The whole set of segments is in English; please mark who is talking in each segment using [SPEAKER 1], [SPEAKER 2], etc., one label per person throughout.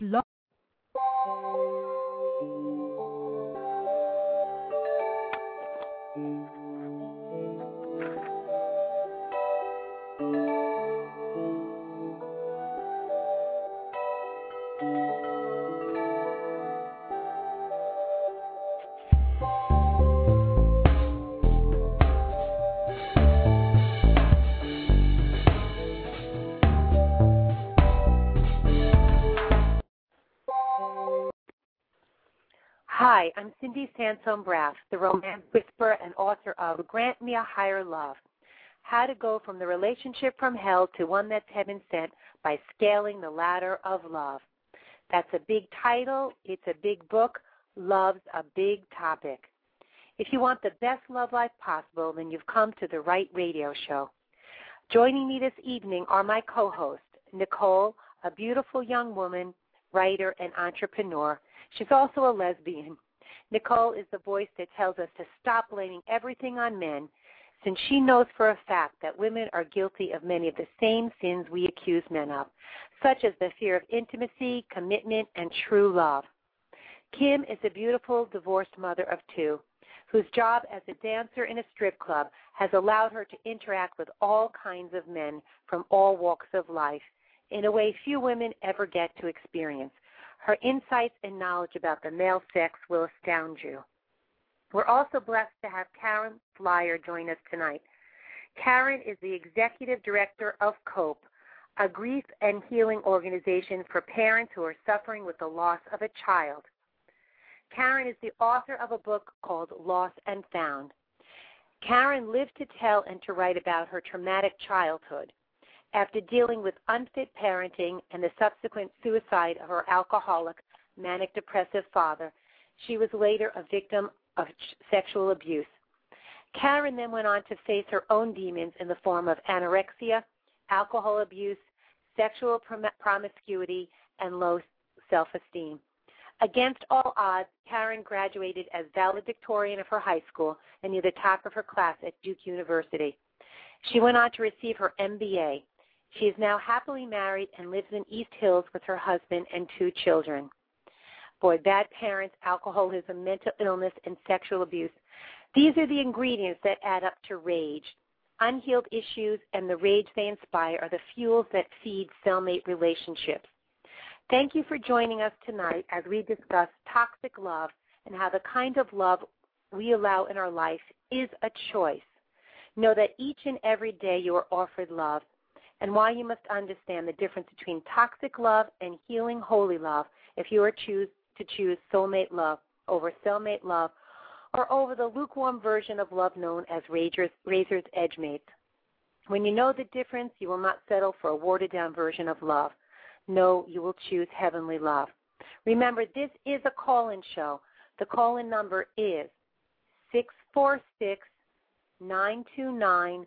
[SPEAKER 1] Blog.
[SPEAKER 2] Hi, I'm Cindy Sansone-Braff, the romance whisperer and author of Grant Me a Higher Love, How to Go from the Relationship from Hell to One That's Heaven Sent by Scaling the Ladder of Love. That's a big title. It's a big book. Love's a big topic. If you want the best love life possible, then you've come to the right radio show. Joining me this evening are my co-hosts, Nicole, a beautiful young woman, writer, and entrepreneur. She's also a lesbian. Nicole is the voice that tells us to stop blaming everything on men, since she knows for a fact that women are guilty of many of the same sins we accuse men of, such as the fear of intimacy, commitment, and true love. Kim is a beautiful divorced mother of two, whose job as a dancer in a strip club has allowed her to interact with all kinds of men from all walks of life in a way few women ever get to experience. Her insights and knowledge about the male sex will astound you. We're also blessed to have Karen Flyer join us tonight. Karen is the executive director of COPE, a grief and healing organization for parents who are suffering with the loss of a child. Karen is the author of a book called Lost and Found. Karen lived to tell and to write about her traumatic childhood. After dealing with unfit parenting and the subsequent suicide of her alcoholic, manic-depressive father, she was later a victim of sexual abuse. Karen then went on to face her own demons in the form of anorexia, alcohol abuse, sexual promiscuity, and low self-esteem. Against all odds, Karen graduated as valedictorian of her high school and near the top of her class at Duke University. She went on to receive her MBA. She is now happily married and lives in East Hills with her husband and two children. Boy, bad parents, alcoholism, mental illness, and sexual abuse. These are the ingredients that add up to rage. Unhealed issues and the rage they inspire are the fuels that feed cellmate relationships. Thank you for joining us tonight as we discuss toxic love and how the kind of love we allow in our life is a choice. Know that each and every day you are offered love, and why you must understand the difference between toxic love and healing holy love if you are to choose soulmate love over cellmate love or over the lukewarm version of love known as razor's edge mates. When you know the difference, you will not settle for a watered-down version of love. No, you will choose heavenly love. Remember, this is a call-in show. The call-in number is 646-929-0958.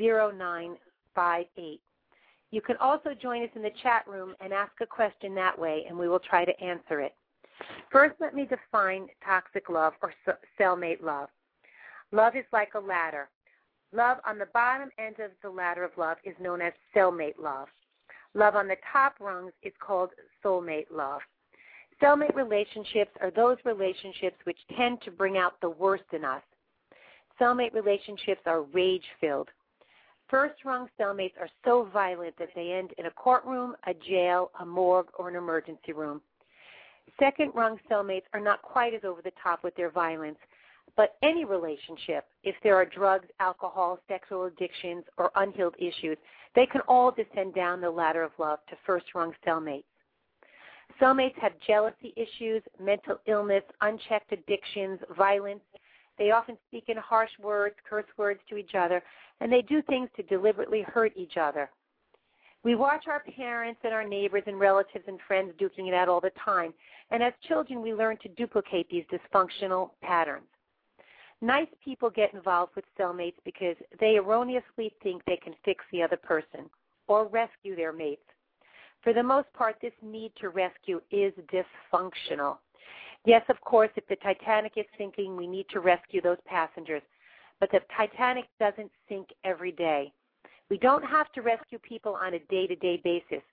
[SPEAKER 2] You can also join us in the chat room and ask a question that way, and we will try to answer it. First, let me define toxic love or cellmate love. Love is like a ladder. Love on the bottom end of the ladder of love is known as cellmate love. Love on the top rungs is called soulmate love. Cellmate relationships are those relationships which tend to bring out the worst in us. Cellmate relationships are rage-filled. First-rung cellmates are so violent that they end in a courtroom, a jail, a morgue, or an emergency room. Second-rung cellmates are not quite as over the top with their violence, but any relationship, if there are drugs, alcohol, sexual addictions, or unhealed issues, they can all descend down the ladder of love to first-rung cellmates. Cellmates have jealousy issues, mental illness, unchecked addictions, violence. They often speak in harsh words, curse words to each other, and they do things to deliberately hurt each other. We watch our parents and our neighbors and relatives and friends duking it out all the time, and as children we learn to duplicate these dysfunctional patterns. Nice people get involved with cellmates because they erroneously think they can fix the other person or rescue their mates. For the most part, this need to rescue is dysfunctional. Yes, of course, if the Titanic is sinking, we need to rescue those passengers. But the Titanic doesn't sink every day. We don't have to rescue people on a day-to-day basis.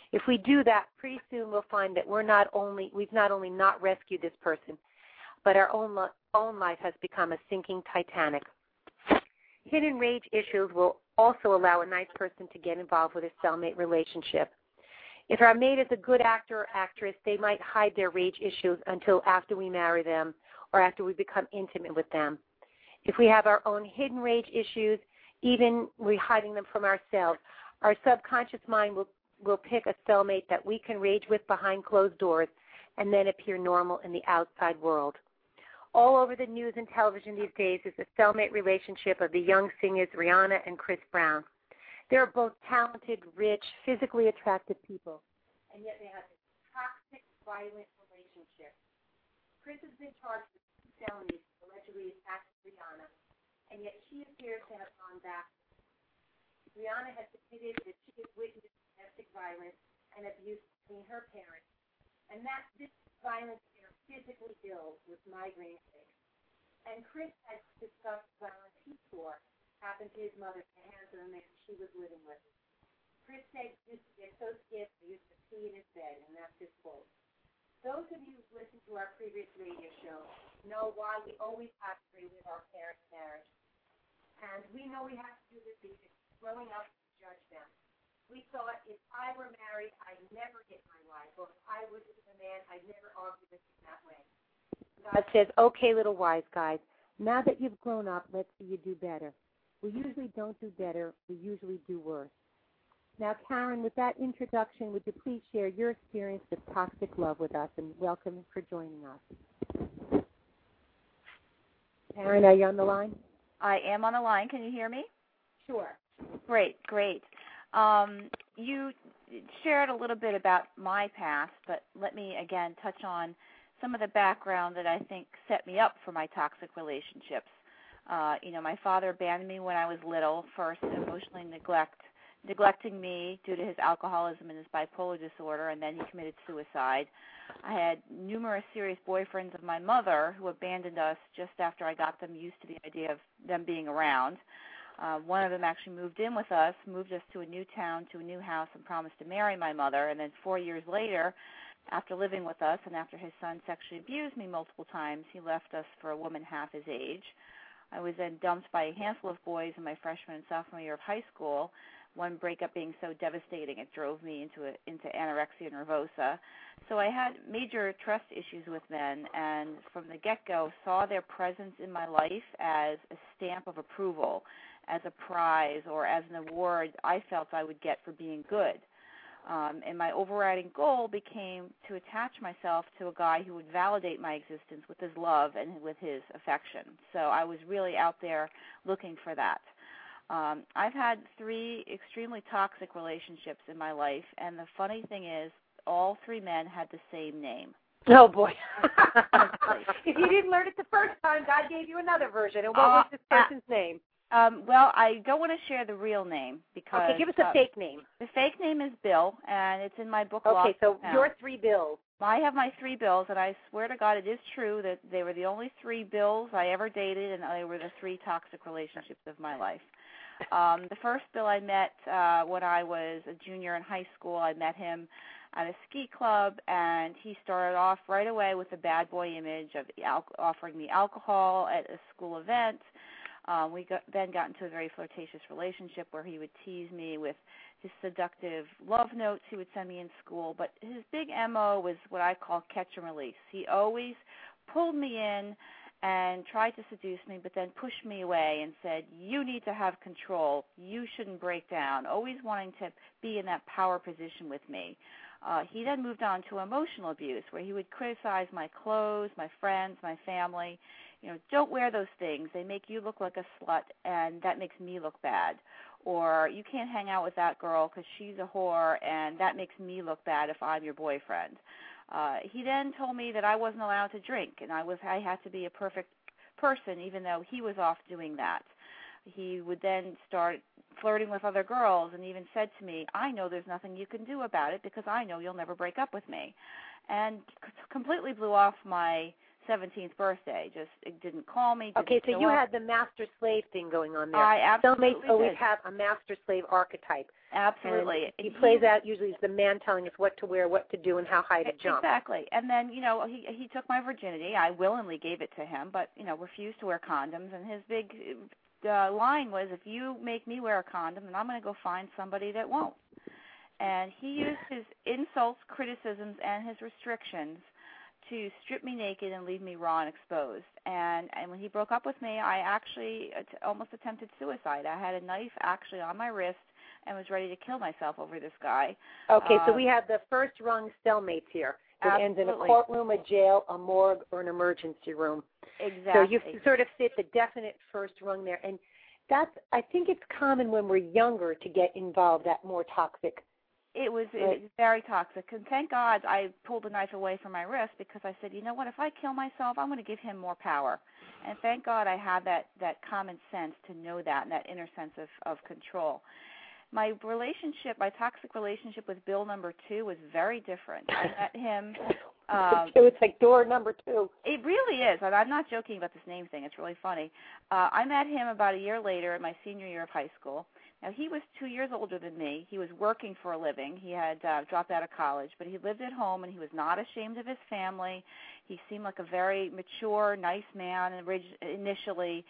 [SPEAKER 2] If we do that, pretty soon we'll find that we've not only not rescued this person, but our own life has become a sinking Titanic. Hidden rage issues will also allow a nice person to get involved with a cellmate relationship. If our mate is a good actor or actress, they might hide their rage issues until after we marry them or after we become intimate with them. If we have our own hidden rage issues, even we're hiding them from ourselves, our subconscious mind will pick a cellmate that we can rage with behind closed doors and then appear normal in the outside world. All over the news and television these days is the cellmate relationship of the young singers Rihanna and Chris Brown. They're both talented, rich, physically attractive people, and yet they have this toxic, violent relationship. Chris has been charged with 2 felonies allegedly attacking Rihanna, and yet she appears to have gone back. Rihanna has admitted that she has witnessed domestic violence and abuse between her parents, and that this violence made her physically ill with migraine headaches. And Chris has discussed violence he swore happened to his mother at the hands of the man she was living with. Chris said he used to get so stiff he used to pee in his bed, and that's his quote. Those of you who've listened to our previous radio show know why we always have to relive our parents' marriage. And we know we have to do this because growing up, we judge them. We thought if I were married, I'd never hit my wife, or if I was with a man, I'd never argue with him that way. God says, okay, little wise guys, now that you've grown up, let's see you do better. We usually don't do better. We usually do worse. Now, Karen, with that introduction, would you please share your experience with toxic love with us, and welcome for joining us. Karen, are you on the line?
[SPEAKER 1] I am on the line. Can you hear me?
[SPEAKER 2] Sure.
[SPEAKER 1] Great. You shared a little bit about my past, but let me again touch on some of the background that I think set me up for my toxic relationships. My father abandoned me when I was little, first emotionally neglecting me due to his alcoholism and his bipolar disorder, and then he committed suicide. I had numerous serious boyfriends of my mother who abandoned us just after I got them used to the idea of them being around. One of them actually moved in with us, moved us to a new town, to a new house, and promised to marry my mother. And then 4 years later, after living with us and after his son sexually abused me multiple times, he left us for a woman half his age. I was then dumped by a handful of boys in my freshman and sophomore year of high school, one breakup being so devastating it drove me into anorexia nervosa. So I had major trust issues with men, and from the get-go saw their presence in my life as a stamp of approval, as a prize, or as an award I felt I would get for being good. And my overriding goal became to attach myself to a guy who would validate my existence with his love and with his affection. So I was really out there looking for that. I've had 3 extremely toxic relationships in my life, and the funny thing is all 3 men had the same name.
[SPEAKER 2] Oh, boy. If you didn't learn it the first time, God gave you another version. And what was this person's name?
[SPEAKER 1] Well, I don't want to share the real name because...
[SPEAKER 2] Okay, give us a fake name.
[SPEAKER 1] The fake name is Bill, and it's in my book.
[SPEAKER 2] Okay, so your 3 Bills.
[SPEAKER 1] I have my 3 Bills, and I swear to God it is true that they were the only 3 Bills I ever dated, and they were the 3 toxic relationships of my life. The first Bill I met when I was a junior in high school. I met him at a ski club, and he started off right away with a bad boy image of offering me alcohol at a school event. We then got into a very flirtatious relationship where he would tease me with his seductive love notes he would send me in school. But his big MO was what I call catch and release. He always pulled me in and tried to seduce me, but then pushed me away and said, you need to have control. You shouldn't break down, always wanting to be in that power position with me. He then moved on to emotional abuse, where he would criticize my clothes, my friends, my family. Don't wear those things. They make you look like a slut, and that makes me look bad. Or you can't hang out with that girl because she's a whore, and that makes me look bad if I'm your boyfriend. He then told me that I wasn't allowed to drink, and I had to be a perfect person, even though he was off doing that. He would then start flirting with other girls and even said to me, I know there's nothing you can do about it because I know you'll never break up with me. And completely blew off my 17th birthday. It didn't call me.
[SPEAKER 2] Okay, so you had the master-slave thing going on there.
[SPEAKER 1] I absolutely
[SPEAKER 2] Cellmates always have a master-slave archetype.
[SPEAKER 1] Absolutely.
[SPEAKER 2] And he plays out usually as the man telling us what to wear, what to do, and how high to jump.
[SPEAKER 1] Exactly. And then, he took my virginity. I willingly gave it to him, but, refused to wear condoms. And his big line was, if you make me wear a condom, then I'm going to go find somebody that won't. And he used his insults, criticisms, and his restrictions to strip me naked and leave me raw and exposed. And when he broke up with me, I actually almost attempted suicide. I had a knife actually on my wrist and was ready to kill myself over this guy.
[SPEAKER 2] Okay, so we have the first rung cellmates here. It ends in a courtroom, a jail, a morgue, or an emergency room.
[SPEAKER 1] Exactly.
[SPEAKER 2] So you sort of fit the definite first rung there. And I think it's common when we're younger to get involved, that more toxic.
[SPEAKER 1] It was very toxic. And thank God I pulled the knife away from my wrist, because I said, you know what, if I kill myself, I'm going to give him more power. And thank God I had that common sense to know that, and that inner sense of control. My toxic relationship with Bill number 2 was very different. I met him.
[SPEAKER 2] It's like door number 2.
[SPEAKER 1] It really is. And I'm not joking about this name thing. It's really funny. I met him about a year later in my senior year of high school. Now, he was 2 years older than me. He was working for a living. He had dropped out of college, but he lived at home, and he was not ashamed of his family. He seemed like a very mature, nice man initially,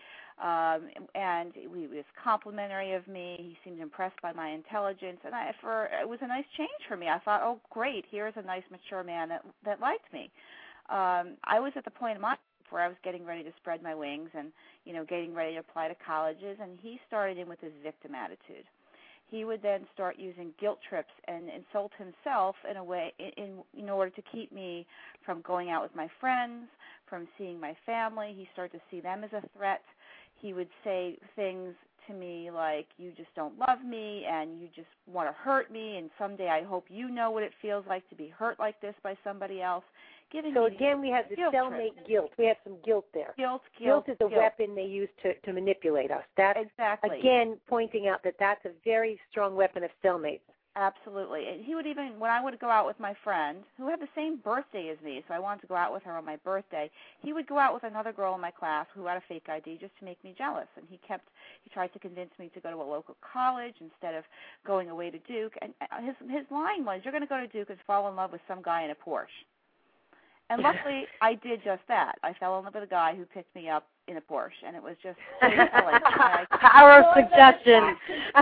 [SPEAKER 1] and he was complimentary of me. He seemed impressed by my intelligence, and it was a nice change for me. I thought, oh, great, here's a nice, mature man that liked me. I was at the point in my life where I was getting ready to spread my wings and, getting ready to apply to colleges, and he started in with his victim attitude. He would then start using guilt trips and insult himself in a way in order to keep me from going out with my friends, from seeing my family. He started to see them as a threat. He would say things to me like, you just don't love me and you just want to hurt me, and someday I hope you know what it feels like to be hurt like this by somebody else.
[SPEAKER 2] So again, we have the cellmate guilt. We have some guilt there. Guilt is a weapon they use to manipulate us. That's,
[SPEAKER 1] exactly.
[SPEAKER 2] Again, pointing out that that's a very strong weapon of cellmates.
[SPEAKER 1] Absolutely. And he would even, when I would go out with my friend, who had the same birthday as me, so I wanted to go out with her on my birthday, he would go out with another girl in my class who had a fake ID just to make me jealous. And he tried to convince me to go to a local college instead of going away to Duke. And his line was, you're going to go to Duke and fall in love with some guy in a Porsche. And luckily, I did just that. I fell in love with a guy who picked me up in a Porsche, and it was just silly.
[SPEAKER 3] Power of suggestion.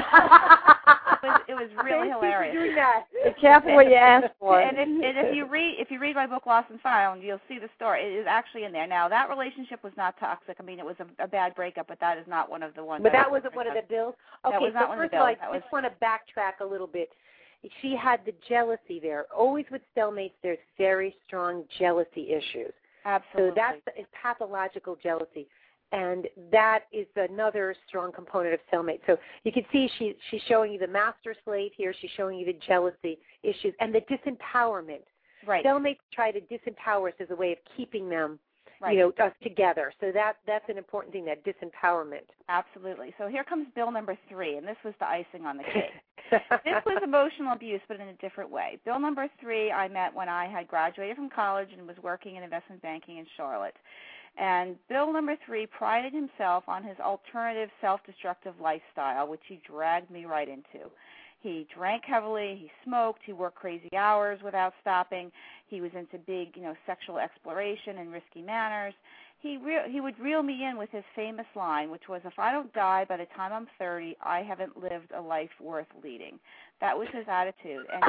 [SPEAKER 1] It was really hilarious.
[SPEAKER 3] Be careful what you ask for.
[SPEAKER 1] And if you read my book Lost and Found, you'll see the story. It is actually in there. Now, that relationship was not toxic. I mean, it was a bad breakup, but that is not one of the ones.
[SPEAKER 2] But that wasn't one of the bills? Okay,
[SPEAKER 1] that was not one of the bills.
[SPEAKER 2] I just want to backtrack a little bit. She had the jealousy there. Always with cellmates, there's very strong jealousy issues.
[SPEAKER 1] Absolutely.
[SPEAKER 2] So that's pathological jealousy. And that is another strong component of cellmate. So you can see she's showing you the master slave here. She's showing you the jealousy issues and the disempowerment.
[SPEAKER 1] Right.
[SPEAKER 2] Cellmates try to disempower us as a way of keeping them, us together. So that's an important thing, that disempowerment.
[SPEAKER 1] Absolutely. So here comes bill number 3, and this was the icing on the cake. This was emotional abuse, but in a different way. Bill number 3 I met when I had graduated from college and was working in investment banking in Charlotte. And Bill number 3 prided himself on his alternative self-destructive lifestyle, which he dragged me right into. He drank heavily, he smoked, he worked crazy hours without stopping. He was into big, sexual exploration and risky manners. He would reel me in with his famous line, which was, if I don't die by the time I'm 30, I haven't lived a life worth leading. That was his attitude. And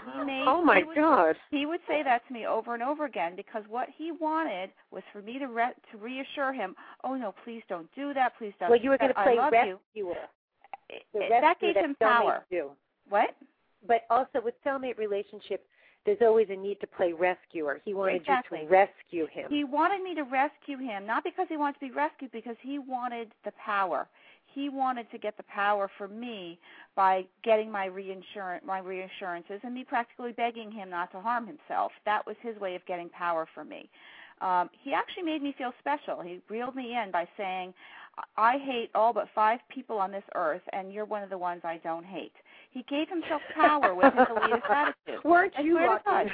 [SPEAKER 1] he would say that to me over and over again, because what he wanted was for me to reassure him, oh, no, please don't do that, please don't do that.
[SPEAKER 2] Well, you were going to play
[SPEAKER 1] rescuer. That gave him power. What?
[SPEAKER 2] But also with cellmate relationships, there's always a need to play rescuer. He wanted you to rescue him.
[SPEAKER 1] He wanted me to rescue him, not because he wanted to be rescued, because he wanted the power. He wanted to get the power for me by getting my reassurances and me practically begging him not to harm himself. That was his way of getting power for me. He actually made me feel special. He reeled me in by saying, I hate all but 5 people on this earth, and you're one of the ones I don't hate. He gave himself power with his elitist attitude.
[SPEAKER 2] Weren't you lucky?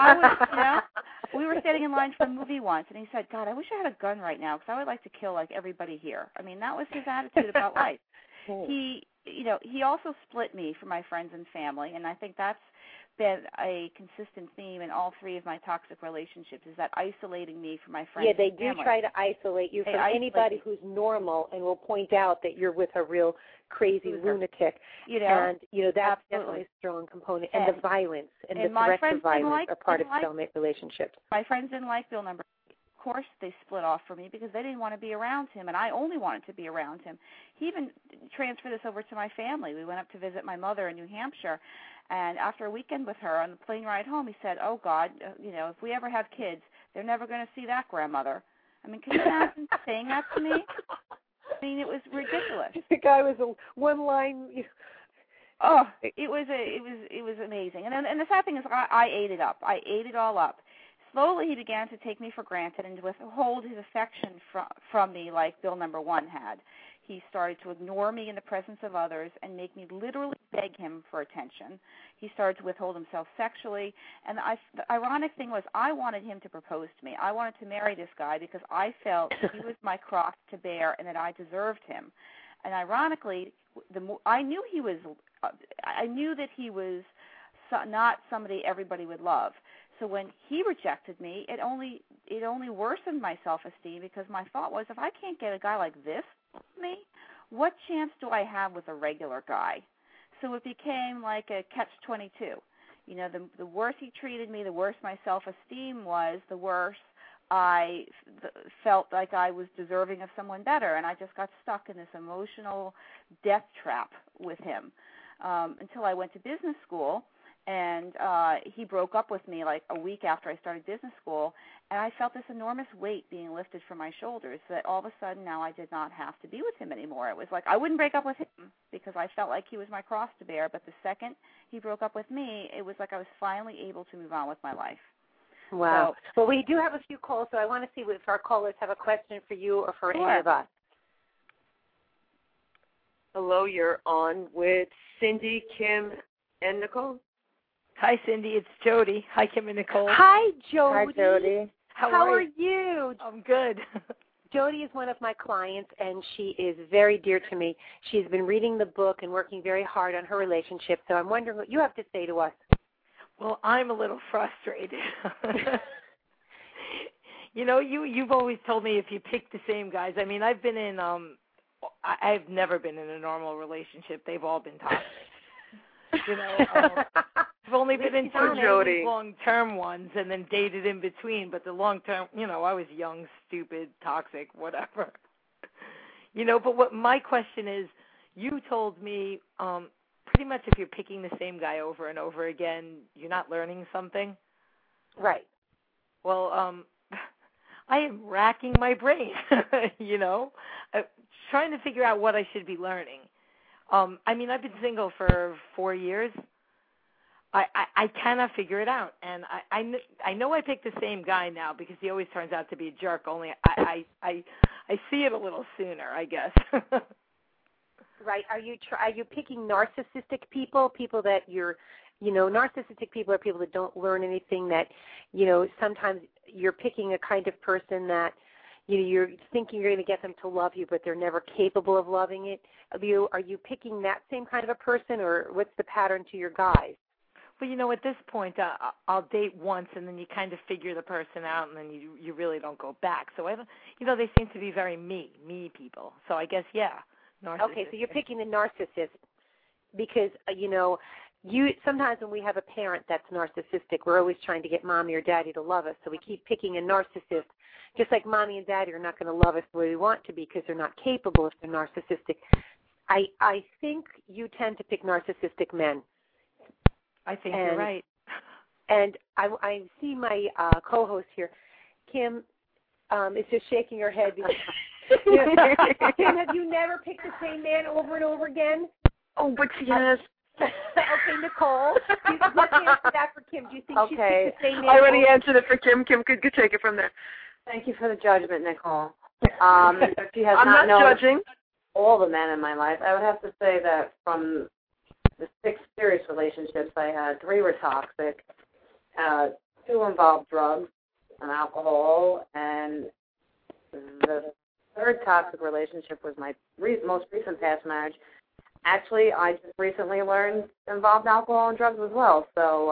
[SPEAKER 1] We were standing in line for a movie once, and he said, God, I wish I had a gun right now because I would like to kill, everybody here. I mean, that was his attitude about life. He he also split me from my friends and family, and I think that's been a consistent theme in all three of my toxic relationships, is that isolating me from my friends and family.
[SPEAKER 2] Yeah, they do try to isolate you from anybody who's normal, and will point out that you're with a real crazy lunatic. And, that's definitely a strong component. And the violence and the threats of violence are part of cellmate relationships.
[SPEAKER 1] My friends didn't like Bill number 3. Of course, they split off from me because they didn't want to be around him, and I only wanted to be around him. He even transferred this over to my family. We went up to visit my mother in New Hampshire, and after a weekend with her on the plane ride home, he said, "Oh, God, if we ever have kids, they're never going to see that grandmother." I mean, can you imagine saying that to me? I mean, it was ridiculous.
[SPEAKER 2] The guy was a one-line.
[SPEAKER 1] Oh, it was amazing. And the sad thing is, I ate it up. I ate it all up. Slowly, he began to take me for granted and to withhold his affection from me like Bill number 1 had. He started to ignore me in the presence of others and make me literally beg him for attention. He started to withhold himself sexually. And the ironic thing was, I wanted him to propose to me. I wanted to marry this guy because I felt he was my cross to bear and that I deserved him. And ironically, I knew that he was not somebody everybody would love. So when he rejected me, it only worsened my self-esteem, because my thought was, if I can't get a guy like this with me, what chance do I have with a regular guy? So it became like a catch-22. The worse he treated me, the worse my self-esteem was, the worse I felt like I was deserving of someone better, and I just got stuck in this emotional death trap with him until I went to business school. And he broke up with me like a week after I started business school, and I felt this enormous weight being lifted from my shoulders, that all of a sudden now I did not have to be with him anymore. It was like I wouldn't break up with him because I felt like he was my cross to bear, but the second he broke up with me, it was like I was finally able to move on with my life.
[SPEAKER 2] Wow. So, well, we do have a few calls, so I want to see if our callers have a question for you or for any of us.
[SPEAKER 4] Hello, you're on with Cindy, Kim, and Nicole.
[SPEAKER 5] Hi, Cindy. It's Jody. Hi, Kim and Nicole.
[SPEAKER 2] Hi, Jody.
[SPEAKER 3] Hi, Jody.
[SPEAKER 2] How are you?
[SPEAKER 5] I'm good.
[SPEAKER 2] Jody is one of my clients, and she is very dear to me. She's been reading the book and working very hard on her relationship, so I'm wondering what you have to say to us.
[SPEAKER 5] Well, I'm a little frustrated. You've always told me if you pick the same guys. I mean, I've been in I've never been in a normal relationship. They've all been toxic. I've only been in two long-term ones and then dated in between, but the long-term, I was young, stupid, toxic, whatever. But what my question is, you told me pretty much if you're picking the same guy over and over again, you're not learning something.
[SPEAKER 2] Right.
[SPEAKER 5] Well, I am racking my brain, trying to figure out what I should be learning. I've been single for 4 years. I cannot figure it out, and I know I picked the same guy now because he always turns out to be a jerk. Only I see it a little sooner, I guess.
[SPEAKER 2] Right? Are you picking narcissistic people? People that narcissistic people are people that don't learn anything. That sometimes you're picking a kind of person that you're thinking you're going to get them to love you, but they're never capable of loving it. Are you picking that same kind of a person, or what's the pattern to your guys?
[SPEAKER 5] Well, at this point, I'll date once, and then you kind of figure the person out, and then you really don't go back. So, they seem to be very me people. So I guess, yeah, narcissist.
[SPEAKER 2] Okay, so you're picking the narcissist because, sometimes when we have a parent that's narcissistic, we're always trying to get mommy or daddy to love us, so we keep picking a narcissist. Just like mommy and daddy are not going to love us the way we want to because they're not capable if they're narcissistic. I think you tend to pick narcissistic men.
[SPEAKER 5] I think you're right.
[SPEAKER 2] And I see my co-host here, Kim, is just shaking her head. Kim, have you never picked the same man over and over again?
[SPEAKER 4] Oh, but yes.
[SPEAKER 2] Okay, Nicole, let's answer that for Kim. Do you think she's picked the same man?
[SPEAKER 4] I already answered it for Kim. Kim could take it from there.
[SPEAKER 3] Thank you for the judgment, Nicole. She has
[SPEAKER 4] I'm not
[SPEAKER 3] known
[SPEAKER 4] judging
[SPEAKER 3] all the men in my life. I would have to say that from the 6 serious relationships I had, 3 were toxic, 2 involved drugs and alcohol, and the 3rd toxic relationship was my most recent past marriage. actually, I just recently learned involved alcohol and drugs as well. So,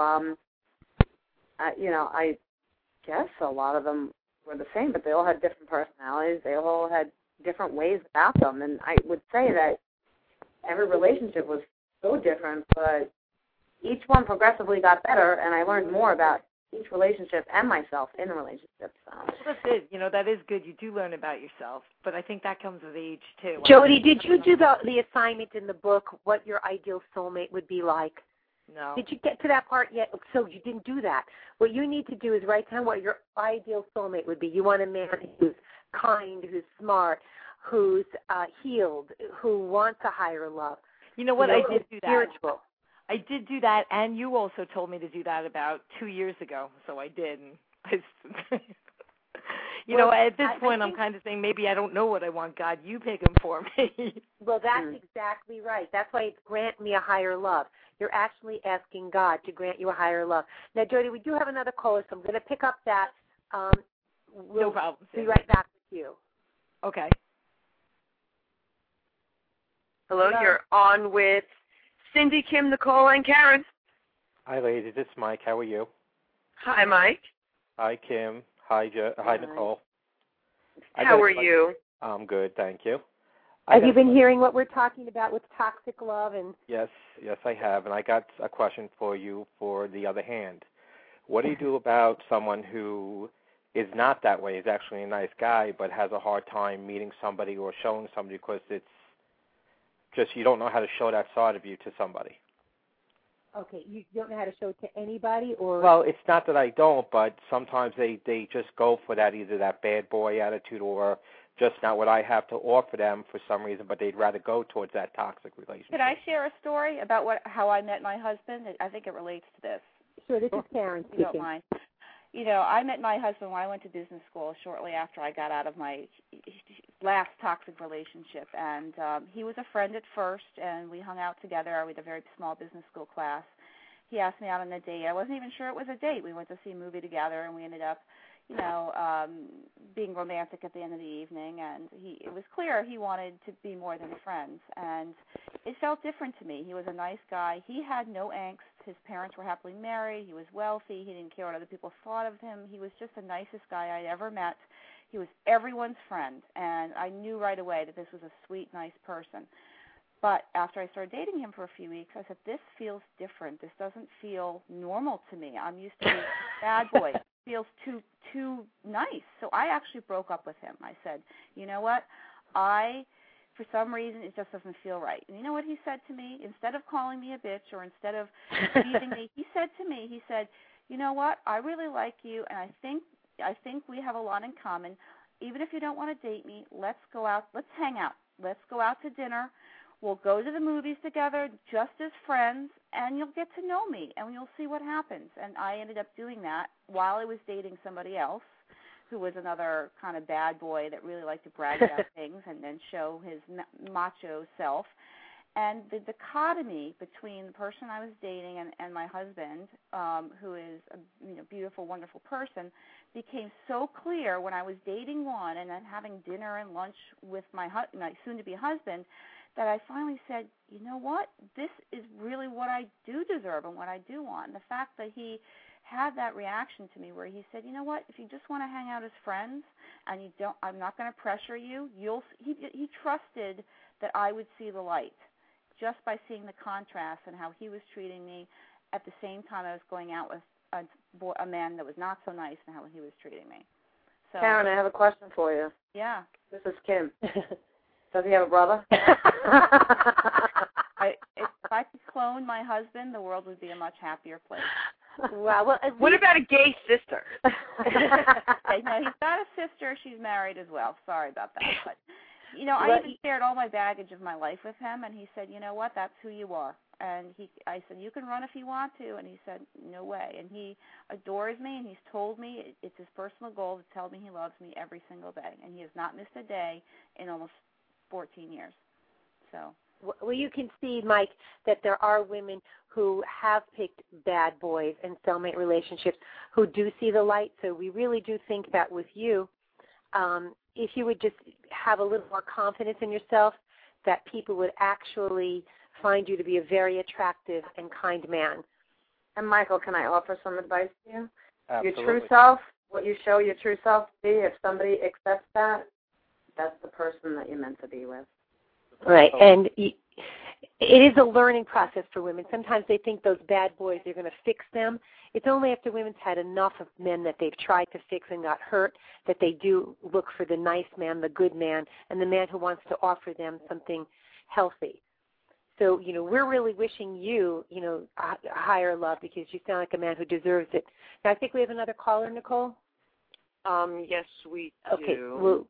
[SPEAKER 3] I guess a lot of them were the same, but they all had different personalities. They all had different ways about them. And I would say that every relationship was so different, but each one progressively got better, and I learned more about each relationship and myself in the relationship. So.
[SPEAKER 5] Well, that's it. That is good. You do learn about yourself, but I think that comes with age, too.
[SPEAKER 2] Jody, did you do the assignment in the book, what your ideal soulmate would be like?
[SPEAKER 5] No.
[SPEAKER 2] Did you get to that part yet? So you didn't do that. What you need to do is write down what your ideal soulmate would be. You want a man who's kind, who's smart, who's healed, who wants a higher love.
[SPEAKER 5] You know what? I did do that.
[SPEAKER 2] Spiritual.
[SPEAKER 5] I did do that, and you also told me to do that about 2 years ago, so I did. And at this point, I'm kind of saying maybe I don't know what I want, God. You pick him for me.
[SPEAKER 2] Well, that's exactly right. That's why it's grant me a higher love. You're actually asking God to grant you a higher love. Now, Jody, we do have another caller, so I'm going to pick up that.
[SPEAKER 5] No problem.
[SPEAKER 2] We'll be right back with you.
[SPEAKER 5] Okay.
[SPEAKER 4] Hello, you're on with Cindy, Kim, Nicole, and Karen.
[SPEAKER 6] Hi, ladies. It's Mike. How are you?
[SPEAKER 4] Hi, Mike.
[SPEAKER 6] Hi, Kim. Hi, Nicole.
[SPEAKER 4] How are you?
[SPEAKER 6] I'm good, thank you.
[SPEAKER 2] Have you been hearing what we're talking about with toxic love?
[SPEAKER 6] Yes, I have. And I got a question for you for the other hand. What do you do about someone who is not that way, is actually a nice guy, but has a hard time meeting somebody or showing somebody because it's just you don't know how to show that side of you to somebody?
[SPEAKER 2] Okay, you don't know how to show it to anybody, or?
[SPEAKER 6] Well, it's not that I don't, but sometimes they just go for that, either that bad boy attitude or just not what I have to offer them for some reason, but they'd rather go towards that toxic relationship.
[SPEAKER 1] Could I share a story about how I met my husband? I think it relates to this.
[SPEAKER 2] Sure, this is Karen speaking.
[SPEAKER 1] If you don't mind. I met my husband when I went to business school shortly after I got out of my last toxic relationship. And he was a friend at first, and we hung out together. We had a very small business school class. He asked me out on a date. I wasn't even sure it was a date. We went to see a movie together, and we ended up, being romantic at the end of the evening. And it was clear he wanted to be more than friends. And it felt different to me. He was a nice guy. He had no angst. His parents were happily married. He was wealthy. He didn't care what other people thought of him. He was just the nicest guy I'd ever met. He was everyone's friend, and I knew right away that this was a sweet, nice person. But after I started dating him for a few weeks, I said, this feels different. This doesn't feel normal to me. I'm used to being a bad boy. It feels too nice. So I actually broke up with him. I said, you know what? For some reason, it just doesn't feel right. And you know what he said to me? Instead of calling me a bitch or instead of leaving me, he said to me, you know what? I really like you, and I think we have a lot in common. Even if you don't want to date me, let's go out. Let's hang out. Let's go out to dinner. We'll go to the movies together just as friends, and you'll get to know me, and you'll see what happens. And I ended up doing that while I was dating somebody else who was another kind of bad boy that really liked to brag about things and then show his macho self. And the dichotomy between the person I was dating and my husband, who is a beautiful, wonderful person, became so clear when I was dating one and then having dinner and lunch with my soon-to-be husband that I finally said, you know what, this is really what I do deserve and what I do want. And the fact that he had that reaction to me where he said, you know what, if you just want to hang out as friends and I'm not going to pressure you, he trusted that I would see the light just by seeing the contrast and how he was treating me at the same time I was going out with a man that was not so nice and how he was treating me. So,
[SPEAKER 3] Karen, I have a question for you.
[SPEAKER 1] Yeah.
[SPEAKER 3] This is Kim. Does he have a brother?
[SPEAKER 1] If I could clone my husband, the world would be a much happier place.
[SPEAKER 2] Wow. Well,
[SPEAKER 4] what about a gay sister?
[SPEAKER 1] Okay, no, he's got a sister. She's married as well. Sorry about that. But, I even shared all my baggage of my life with him, and he said, you know what, that's who you are. And I said, you can run if you want to. And he said, no way. And he adores me, and he's told me it's his personal goal to tell me he loves me every single day. And he has not missed a day in almost 14 years. So.
[SPEAKER 2] Well, you can see, Mike, that there are women who have picked bad boys and soulmate relationships who do see the light. So we really do think that with you, if you would just have a little more confidence in yourself, that people would actually find you to be a very attractive and kind man.
[SPEAKER 3] And Michael, can I offer some advice to you?
[SPEAKER 6] Absolutely.
[SPEAKER 3] Your true self, what you show your true self to be, if somebody accepts that, that's the person that you're meant to be with.
[SPEAKER 2] Right, and it is a learning process for women. Sometimes they think those bad boys are going to fix them. It's only after women's had enough of men that they've tried to fix and got hurt that they do look for the nice man, the good man, and the man who wants to offer them something healthy. So, we're really wishing you, a higher love because you sound like a man who deserves it. Now, I think we have another caller, Nicole?
[SPEAKER 4] Yes, we
[SPEAKER 2] okay,
[SPEAKER 4] do.
[SPEAKER 2] Well,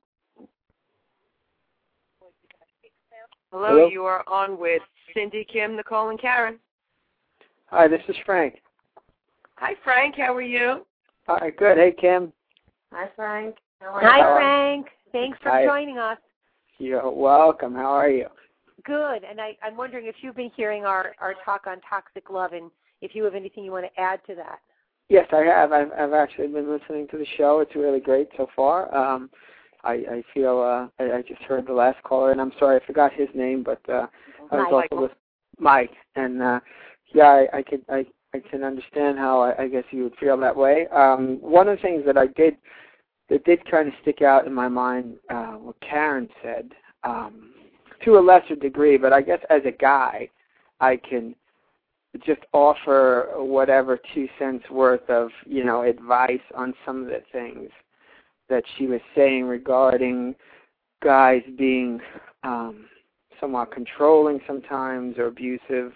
[SPEAKER 4] Hello, you are on with Cindy, Kim, Nicole, and Karen.
[SPEAKER 7] Hi, this is Frank.
[SPEAKER 4] Hi, Frank. How are you?
[SPEAKER 7] Hi, good. Hey, Kim.
[SPEAKER 3] Hi, Frank.
[SPEAKER 2] Hi, Frank. Thanks for joining us.
[SPEAKER 7] You're welcome. How are you?
[SPEAKER 2] Good. And I'm wondering if you've been hearing our talk on toxic love and if you have anything you want to add to that.
[SPEAKER 7] Yes, I have. I've actually been listening to the show. It's really great so far. I feel I just heard the last caller, and I'm sorry I forgot his name, but I was also with Mike. And I can understand how I guess you would feel that way. One of the things that did kind of stick out in my mind, what Karen said, to a lesser degree, but I guess as a guy, I can just offer whatever 2 cents worth of, advice on some of the things that she was saying regarding guys being somewhat controlling sometimes or abusive.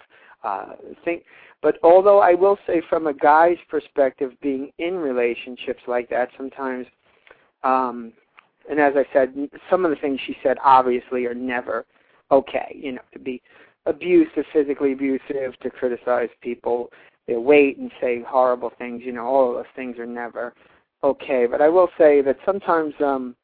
[SPEAKER 7] But although I will say from a guy's perspective, being in relationships like that sometimes, and as I said, some of the things she said obviously are never okay, to be abusive, physically abusive, to criticize people, their weight and say horrible things, all of those things are never okay. But I will say that sometimes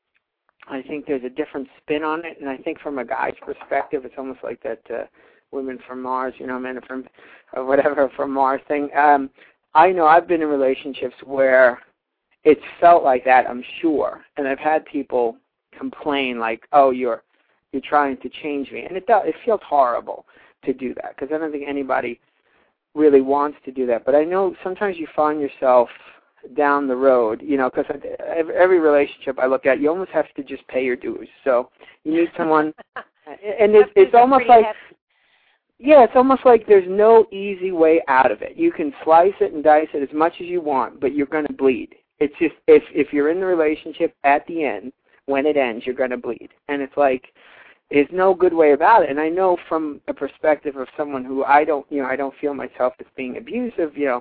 [SPEAKER 7] I think there's a different spin on it, and I think from a guy's perspective, it's almost like that women from Mars, men from whatever from Mars thing. I know I've been in relationships where it's felt like that, I'm sure, and I've had people complain like, oh, you're trying to change me, and it feels horrible to do that because I don't think anybody really wants to do that. But I know sometimes you find yourself down the road, because every relationship I look at, you almost have to just pay your dues. So you need someone, and it's almost like, it's almost like there's no easy way out of it. You can slice it and dice it as much as you want, but you're going to bleed. It's just, if you're in the relationship at the end, when it ends, you're going to bleed. And it's like, there's no good way about it. And I know from a perspective of someone who I don't feel myself as being abusive, I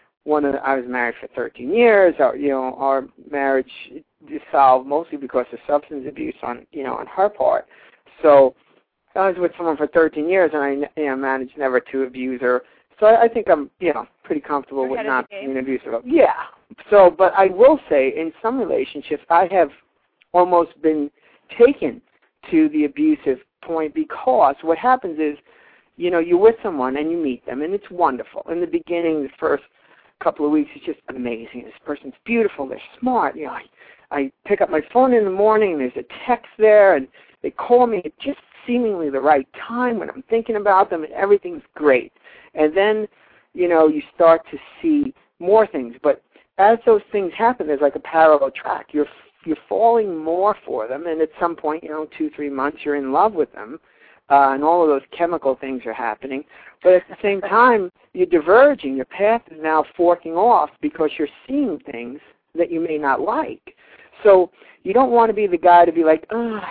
[SPEAKER 7] was married for 13 years. Our marriage dissolved mostly because of substance abuse on her part. So I was with someone for 13 years, and I managed never to abuse her. So I think I'm pretty comfortable with not being abusive. Yeah. So, but I will say, in some relationships, I have almost been taken to the abusive point because what happens is, you're with someone and you meet them, and it's wonderful. In the beginning, the first couple of weeks, it's just amazing. This person's beautiful. They're smart. I pick up my phone in the morning, and there's a text there, and they call me at just seemingly the right time when I'm thinking about them, and everything's great. And then, you start to see more things. But as those things happen, there's like a parallel track. You're falling more for them, and at some point, 2-3 months, you're in love with them, and all of those chemical things are happening. But at the same time, you're diverging. Your path is now forking off because you're seeing things that you may not like. So you don't want to be the guy to be like,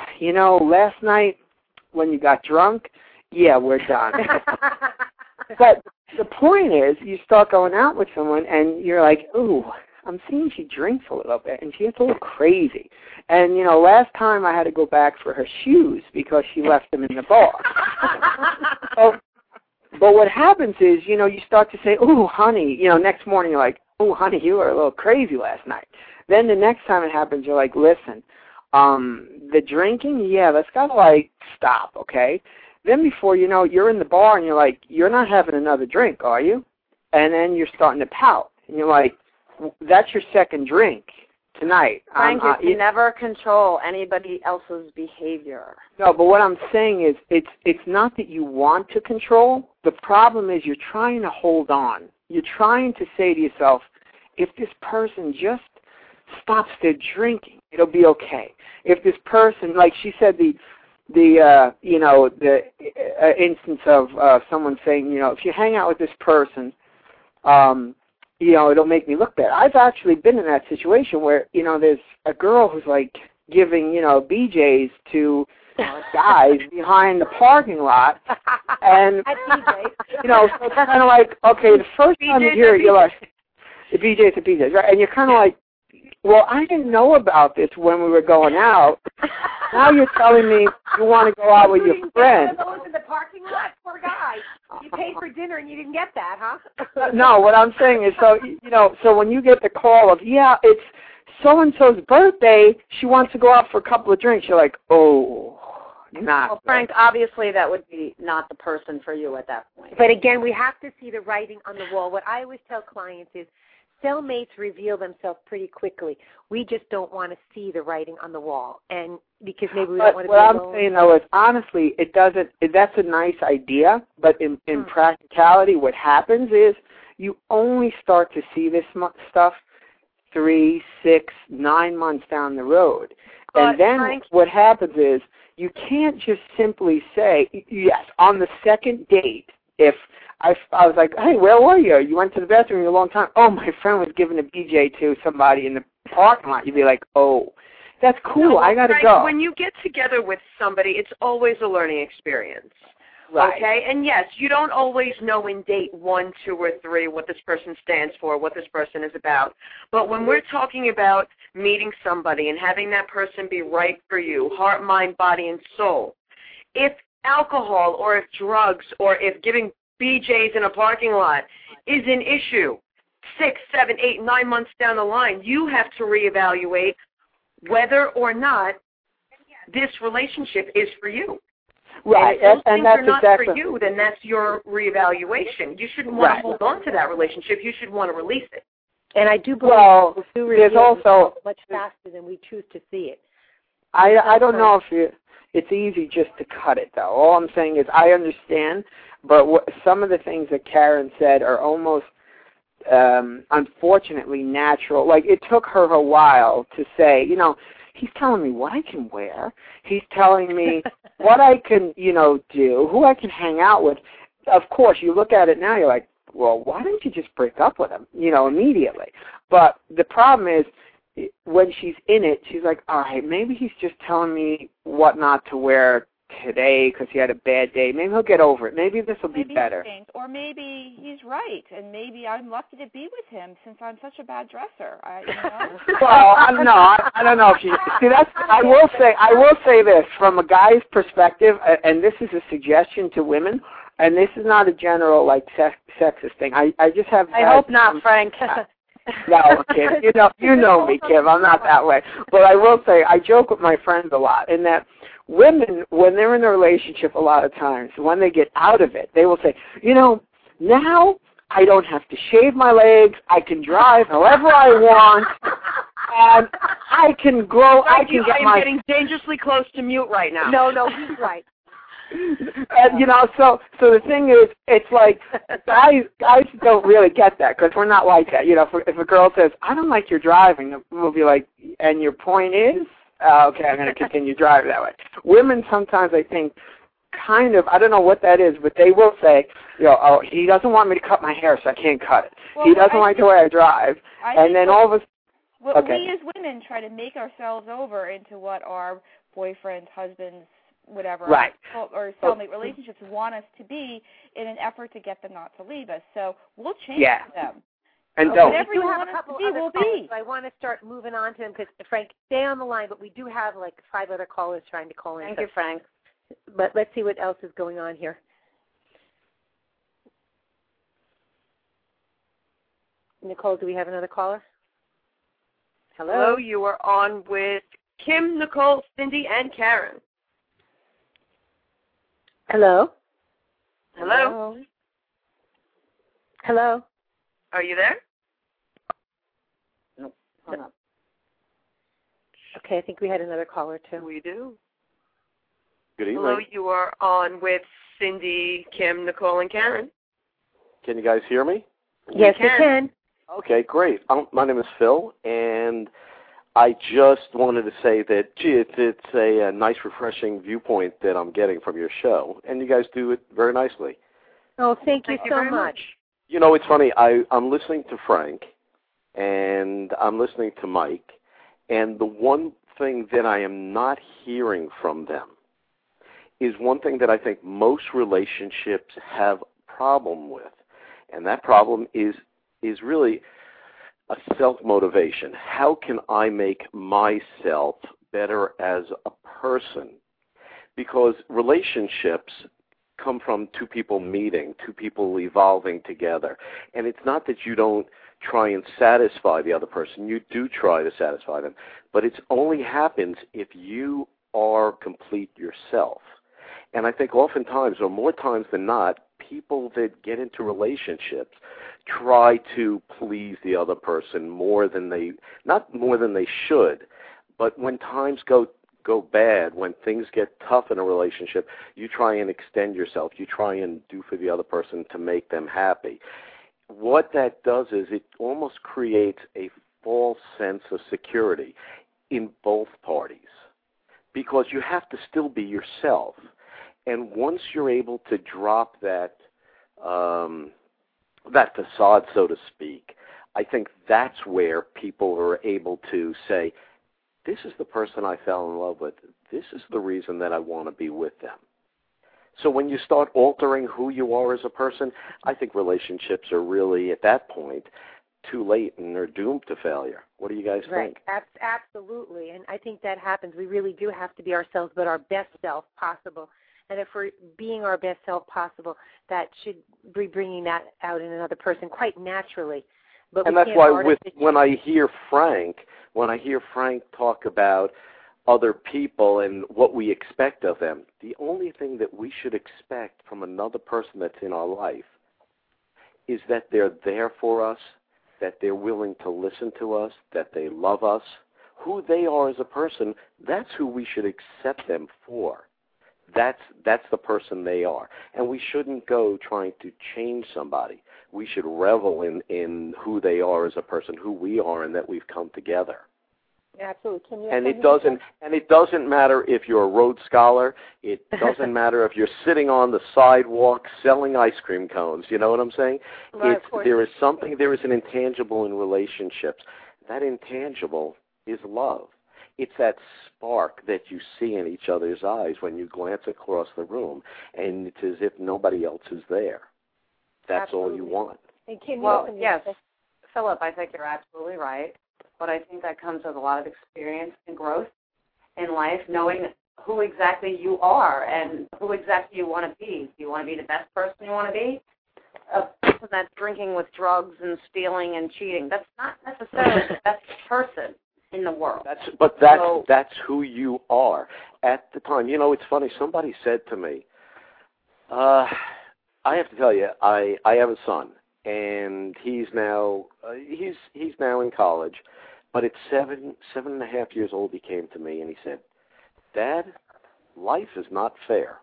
[SPEAKER 7] last night when you got drunk, yeah, we're done. But the point is, you start going out with someone, and you're like, ooh, I'm seeing she drinks a little bit, and she gets a little crazy. And, last time I had to go back for her shoes because she left them in the bar. But what happens is, you start to say, ooh, honey, next morning you're like, ooh, honey, you were a little crazy last night. Then the next time it happens, you're like, listen, the drinking, let's gotta, stop, okay? Then before you know it, you're in the bar, and you're like, you're not having another drink, are you? And then you're starting to pout. And you're like, that's your second drink. tonight.
[SPEAKER 3] Frank, you can never control anybody else's behavior.
[SPEAKER 7] No, but what I'm saying is it's not that you want to control. The problem is you're trying to hold on. You're trying to say to yourself, if this person just stops their drinking, it'll be okay. If this person, like she said, the instance of someone saying, if you hang out with this person, it'll make me look bad. I've actually been in that situation where, there's a girl who's like giving, BJs to guys behind the parking lot, and so it's kind of like, okay, the first time you hear it, you're like, the BJs, right? And you're kind of like, well, I didn't know about this when we were going out. Now you're telling me you want to go out with your friend.
[SPEAKER 2] Those in the parking lot, poor guy. You paid for dinner and you didn't get that, huh?
[SPEAKER 7] No, what I'm saying is, so when you get the call of, it's so-and-so's birthday, she wants to go out for a couple of drinks, you're like, oh, not.
[SPEAKER 3] Well, Frank, obviously that would be not the person for you at that point.
[SPEAKER 2] But again, we have to see the writing on the wall. What I always tell clients is, cellmates reveal themselves pretty quickly. We just don't want to see the writing on the wall, and because maybe we don't want to be alone.
[SPEAKER 7] What I'm saying, though, is honestly, it doesn't. That's a nice idea, but in practicality, what happens is you only start to see this stuff 3, 6, 9 months down the road, and then
[SPEAKER 3] Frank,
[SPEAKER 7] what happens is you can't just simply say yes on the second date if. I was like, hey, where were you? You went to the bathroom in a long time. Oh, my friend was giving a BJ to somebody in the parking lot. You'd be like, oh, that's cool. I got to go.
[SPEAKER 4] When you get together with somebody, it's always a learning experience.
[SPEAKER 7] Right.
[SPEAKER 4] Okay? And, yes, you don't always know in date 1, 2, or 3 what this person stands for, what this person is about. But when we're talking about meeting somebody and having that person be right for you, heart, mind, body, and soul, if alcohol or if drugs or if giving BJ's in a parking lot is an issue 6, 7, 8, 9 months down the line, you have to reevaluate whether or not this relationship is for you.
[SPEAKER 7] Right,
[SPEAKER 4] and if
[SPEAKER 7] and that's
[SPEAKER 4] not
[SPEAKER 7] exactly
[SPEAKER 4] for you, then that's your reevaluation. You shouldn't want to hold on to that relationship. You should want to release it.
[SPEAKER 2] And I do believe
[SPEAKER 7] there's also
[SPEAKER 2] much faster than we choose to see it.
[SPEAKER 7] I don't know if it's easy just to cut it, though. All I'm saying is I understand, but some of the things that Karen said are almost, unfortunately, natural. Like, it took her a while to say, he's telling me what I can wear. He's telling me what I can, do, who I can hang out with. Of course, you look at it now, you're like, well, why don't you just break up with him, immediately? But the problem is, when she's in it, she's like, all right, maybe he's just telling me what not to wear today because he had a bad day. Maybe he'll get over it. Maybe this will be better.
[SPEAKER 1] Or maybe he's right, and maybe I'm lucky to be with him since I'm such a bad dresser.
[SPEAKER 7] Well, I don't know if you see. I will say this from a guy's perspective, and this is a suggestion to women. And this is not a general sexist thing. I just have.
[SPEAKER 3] I hope not, Frank.
[SPEAKER 7] No, Kim. You know me, Kim. I'm not that way. But I will say, I joke with my friends a lot in that women, when they're in a relationship, a lot of times, when they get out of it, they will say, now I don't have to shave my legs. I can drive however I want, and I can grow. I can get my.
[SPEAKER 4] I'm getting dangerously close to mute right now.
[SPEAKER 2] No, he's right.
[SPEAKER 7] And so the thing is, it's like guys don't really get that because we're not like that. If a girl says, "I don't like your driving," we'll be like, "And your point is, okay, I'm going to continue driving that way." Women sometimes, I think, kind of, I don't know what that is, but they will say, "Oh, he doesn't want me to cut my hair, so I can't cut it. Well, he doesn't like the way I drive," and then all of us.
[SPEAKER 1] Well, we as women try to make ourselves over into what our boyfriends, husbands, whatever,
[SPEAKER 7] right,
[SPEAKER 1] or soulmate relationships want us to be in an effort to get them not to leave us. So we'll change them.
[SPEAKER 7] And don't.
[SPEAKER 1] Whatever you want us to be, we'll be.
[SPEAKER 2] So I want to start moving on to them because, Frank, stay on the line, but we do have like 5 other callers trying to call in.
[SPEAKER 3] Thank you, Frank.
[SPEAKER 2] But let's see what else is going on here. Nicole, do we have another caller?
[SPEAKER 4] Hello, you are on with Kim, Nicole, Cindy, and Karen.
[SPEAKER 2] Hello?
[SPEAKER 4] Hello?
[SPEAKER 2] Hello?
[SPEAKER 4] Are you there?
[SPEAKER 3] Nope. Hung up.
[SPEAKER 2] Okay, I think we had another caller, too.
[SPEAKER 4] We do.
[SPEAKER 8] Good evening.
[SPEAKER 4] Hello, you are on with Cindy, Kim, Nicole, and Karen.
[SPEAKER 8] Can you guys hear me?
[SPEAKER 2] Yes, we can.
[SPEAKER 8] Okay, great. My name is Phil, and I just wanted to say that, gee, it's a nice, refreshing viewpoint that I'm getting from your show, and you guys do it very nicely.
[SPEAKER 2] Oh, thank you so much.
[SPEAKER 8] You know, it's funny. I'm listening to Frank, and I'm listening to Mike, and the one thing that I am not hearing from them is one thing that I think most relationships have a problem with, and that problem is really a self-motivation. How can I make myself better as a person? Because relationships come from two people meeting, two people evolving together. And it's not that you don't try and satisfy the other person. You do try to satisfy them. But it only happens if you are complete yourself. And I think oftentimes, or more times than not, people that get into relationships try to please the other person not more than they should, but when times go bad, when things get tough in a relationship, you try and extend yourself. You try and do for the other person to make them happy. What that does is it almost creates a false sense of security in both parties, because you have to still be yourself. And once you're able to drop that facade, so to speak, I think that's where people are able to say, this is the person I fell in love with. This is the reason that I want to be with them. So when you start altering who you are as a person, I think relationships are really, at that point, too late and they're doomed to failure. What do you guys think?
[SPEAKER 2] Right, absolutely. And I think that happens. We really do have to be ourselves, but our best self possible. And if we're being our best self possible, that should be bringing that out in another person quite naturally. But
[SPEAKER 8] and that's why when I hear Frank talk about other people and what we expect of them, the only thing that we should expect from another person that's in our life is that they're there for us, that they're willing to listen to us, that they love us. Who they are as a person, that's who we should accept them for. That's the person they are. And we shouldn't go trying to change somebody. We should revel in who they are as a person, who we are, and that we've come together.
[SPEAKER 2] Absolutely.
[SPEAKER 8] It doesn't matter if you're a Rhodes Scholar. It doesn't matter if you're sitting on the sidewalk selling ice cream cones. You know what I'm saying?
[SPEAKER 2] Right,
[SPEAKER 8] there is an intangible in relationships. That intangible is love. It's that spark that you see in each other's eyes when you glance across the room, and it's as if nobody else is there. That's
[SPEAKER 2] absolutely.
[SPEAKER 8] all you want.
[SPEAKER 2] And Kim,
[SPEAKER 3] yes, Philip, I think you're absolutely right. But I think that comes with a lot of experience and growth in life, knowing who exactly you are and who exactly you want to be. Do you want to be the best person you want to be? A person that's drinking with drugs and stealing and cheating. That's not necessarily the best person in the world.
[SPEAKER 8] That's who you are at the time. You know, it's funny. Somebody said to me, I have to tell you, I have a son, and he's now in college. But at 7.5 years old, he came to me and he said, "Dad, life is not fair."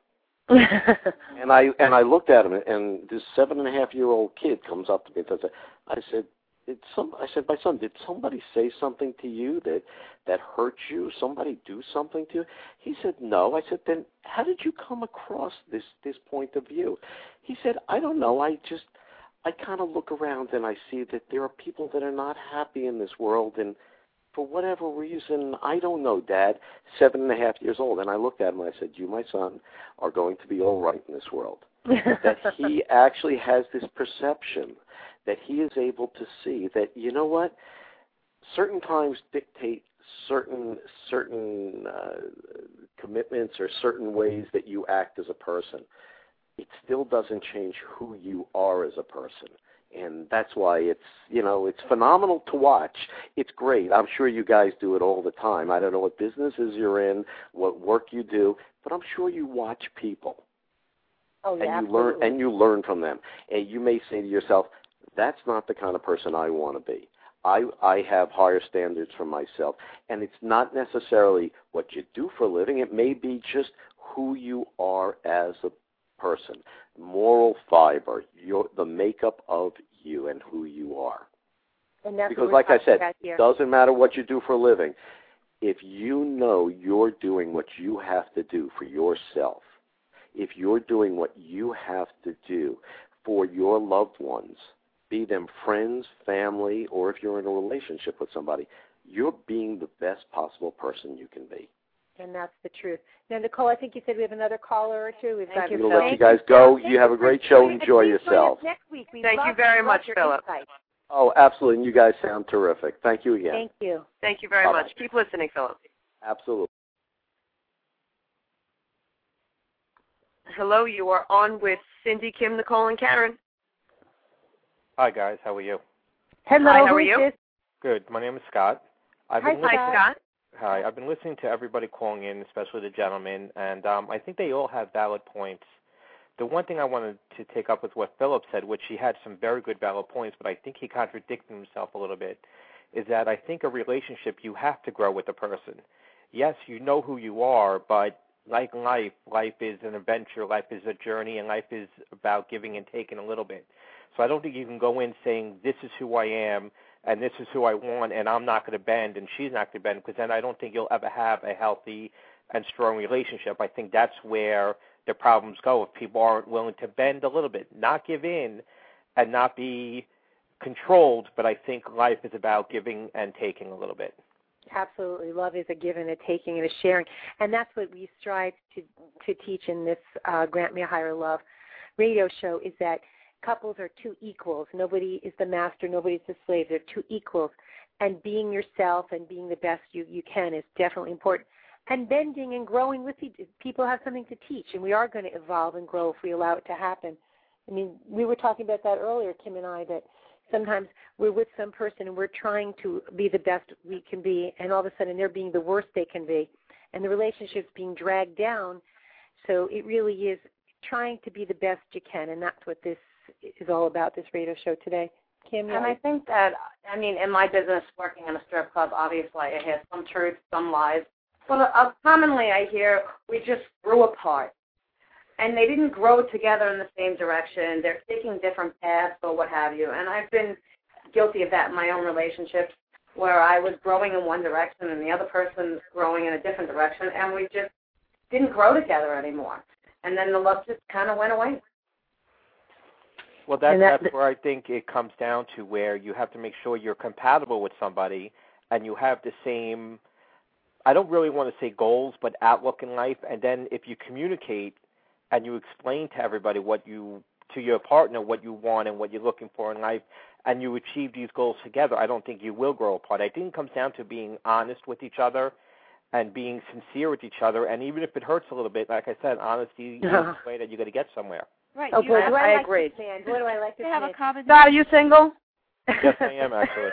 [SPEAKER 8] and I looked at him, and this 7.5-year-old kid comes up to me and says, I said, "My son, did somebody say something to you that hurt you? Somebody do something to you?" He said, "No." I said, "Then how did you come across this point of view?" He said, "I don't know. I kind of look around and I see that there are people that are not happy in this world, and for whatever reason, I don't know, Dad." 7.5 years old. And I looked at him and I said, "You, my son, are going to be all right in this world." That he actually has this perception, that he is able to see that, you know what, certain times dictate certain commitments or certain ways that you act as a person. It still doesn't change who you are as a person. And that's why it's phenomenal to watch. It's great. I'm sure you guys do it all the time. I don't know what businesses you're in, what work you do, but I'm sure you watch people.
[SPEAKER 2] Oh, yeah,
[SPEAKER 8] and you learn from them. And you may say to yourself, that's not the kind of person I want to be. I have higher standards for myself. And it's not necessarily what you do for a living. It may be just who you are as a person, moral fiber, the makeup of you and who you are.
[SPEAKER 2] And that's
[SPEAKER 8] because, like I said, it doesn't matter what you do for a living. If you know you're doing what you have to do for yourself, if you're doing what you have to do for your loved ones, be them friends, family, or if you're in a relationship with somebody, you're being the best possible person you can be.
[SPEAKER 2] And that's the truth. Now, Nicole, I think you said we have another caller or two.
[SPEAKER 8] I'm going to let you guys go. You have a great show. Enjoy yourself.
[SPEAKER 2] Next week.
[SPEAKER 4] Thank you very much, Philip.
[SPEAKER 8] Oh, absolutely. And you guys sound terrific. Thank you again.
[SPEAKER 2] Thank you.
[SPEAKER 4] Thank you very much. Keep listening, Philip.
[SPEAKER 8] Absolutely.
[SPEAKER 4] Hello, you are on with Cindy, Kim, Nicole, and Karen.
[SPEAKER 6] Hi, guys. How are you?
[SPEAKER 2] Hello.
[SPEAKER 4] Hi, how are you?
[SPEAKER 6] Good. My name is Scott.
[SPEAKER 4] Hi, Scott.
[SPEAKER 6] Hi. I've been listening to everybody calling in, especially the gentlemen, and I think they all have valid points. The one thing I wanted to take up with what Philip said, which he had some very good valid points, but I think he contradicted himself a little bit, is that I think a relationship, you have to grow with a person. Yes, you know who you are, but like life is an adventure, life is a journey, and life is about giving and taking a little bit. So I don't think you can go in saying, this is who I am, and this is who I want, and I'm not going to bend, and she's not going to bend, because then I don't think you'll ever have a healthy and strong relationship. I think that's where the problems go, if people aren't willing to bend a little bit, not give in and not be controlled, but I think life is about giving and taking a little bit.
[SPEAKER 2] Absolutely. Love is a giving, a taking, and a sharing. And that's what we strive to teach in this Grant Me a Higher Love radio show, is that couples are two equals. Nobody is the master, nobody's the slave. They're two equals. And being yourself and being the best you can is definitely important. And bending and growing with people have something to teach, and we are going to evolve and grow if we allow it to happen. I mean, we were talking about that earlier, Kim and I, that sometimes we're with some person and we're trying to be the best we can be, and all of a sudden they're being the worst they can be, and the relationship's being dragged down. So it really is trying to be the best you can, and that's what this is all about, this radio show today. Kim?
[SPEAKER 3] And I think that, I mean, in my business, working in a strip club, obviously I hear some truth, some lies. But commonly I hear we just grew apart. And they didn't grow together in the same direction. They're taking different paths or what have you. And I've been guilty of that in my own relationships, where I was growing in one direction and the other person's growing in a different direction, and we just didn't grow together anymore. And then the love just kind of went away.
[SPEAKER 6] Well, that's where I think it comes down to, where you have to make sure you're compatible with somebody and you have the same, I don't really want to say goals, but outlook in life. And then if you communicate and you explain to everybody to your partner what you want and what you're looking for in life, and you achieve these goals together, I don't think you will grow apart. I think it comes down to being honest with each other and being sincere with each other. And even if it hurts a little bit, like I said, honesty is the way that you're going to get somewhere.
[SPEAKER 1] Right.
[SPEAKER 2] Oh, boy,
[SPEAKER 4] I agree.
[SPEAKER 2] What do I like to
[SPEAKER 1] have a common.
[SPEAKER 4] Scott, are you single?
[SPEAKER 6] Yes, I am, actually.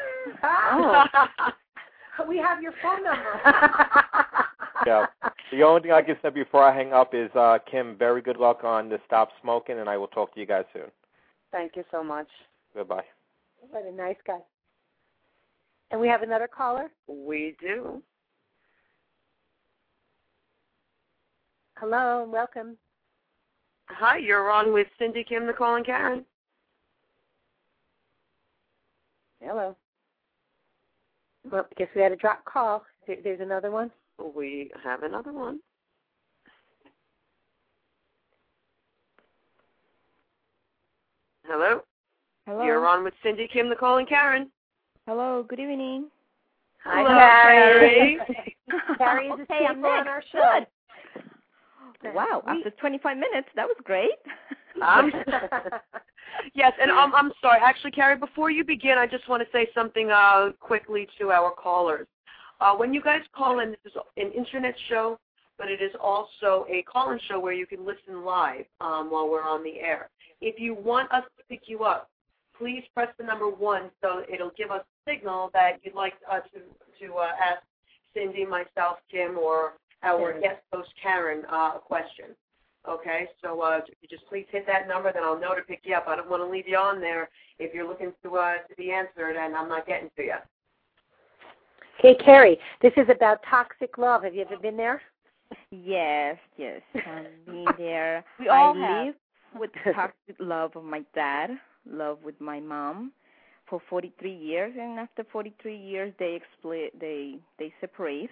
[SPEAKER 2] We have your phone number.
[SPEAKER 6] Yeah. The only thing I can say before I hang up is, Kim, very good luck on the stop smoking, and I will talk to you guys soon.
[SPEAKER 3] Thank you so much.
[SPEAKER 6] Goodbye.
[SPEAKER 2] What a nice guy. And we have another caller?
[SPEAKER 4] We do.
[SPEAKER 2] Hello, and welcome.
[SPEAKER 4] Hi, you're on with Cindy, Kim, Nicole, and Karen.
[SPEAKER 3] Hello.
[SPEAKER 2] Well, I guess we had a drop call. There's another one?
[SPEAKER 4] We have another one. Hello?
[SPEAKER 1] Hello.
[SPEAKER 4] You're on with Cindy, Kim, Nicole, and Karen.
[SPEAKER 1] Hello. Good evening.
[SPEAKER 4] Hi, Carrie.
[SPEAKER 2] Carrie is a staple on our show.
[SPEAKER 1] Good. Wow. After 25 minutes, that was great.
[SPEAKER 4] Yes, and I'm sorry. Actually, Carrie, before you begin, I just want to say something quickly to our callers. When you guys call in, this is an internet show, but it is also a call-in show where you can listen live while we're on the air. If you want us to pick you up, please press the number 1, so it'll give us a signal that you'd like to ask Cindy, myself, Kim, or our guest host, Karen, a question. Okay, so if you just please hit that number, then I'll know to pick you up. I don't want to leave you on there if you're looking to be answered and I'm not getting to you.
[SPEAKER 2] Hey, Carrie, this is about toxic love. Have you ever been there?
[SPEAKER 9] Yes. I've been there.
[SPEAKER 1] We all
[SPEAKER 9] I live with toxic love of my dad, love with my mom for 43 years, and after 43 years, they separate.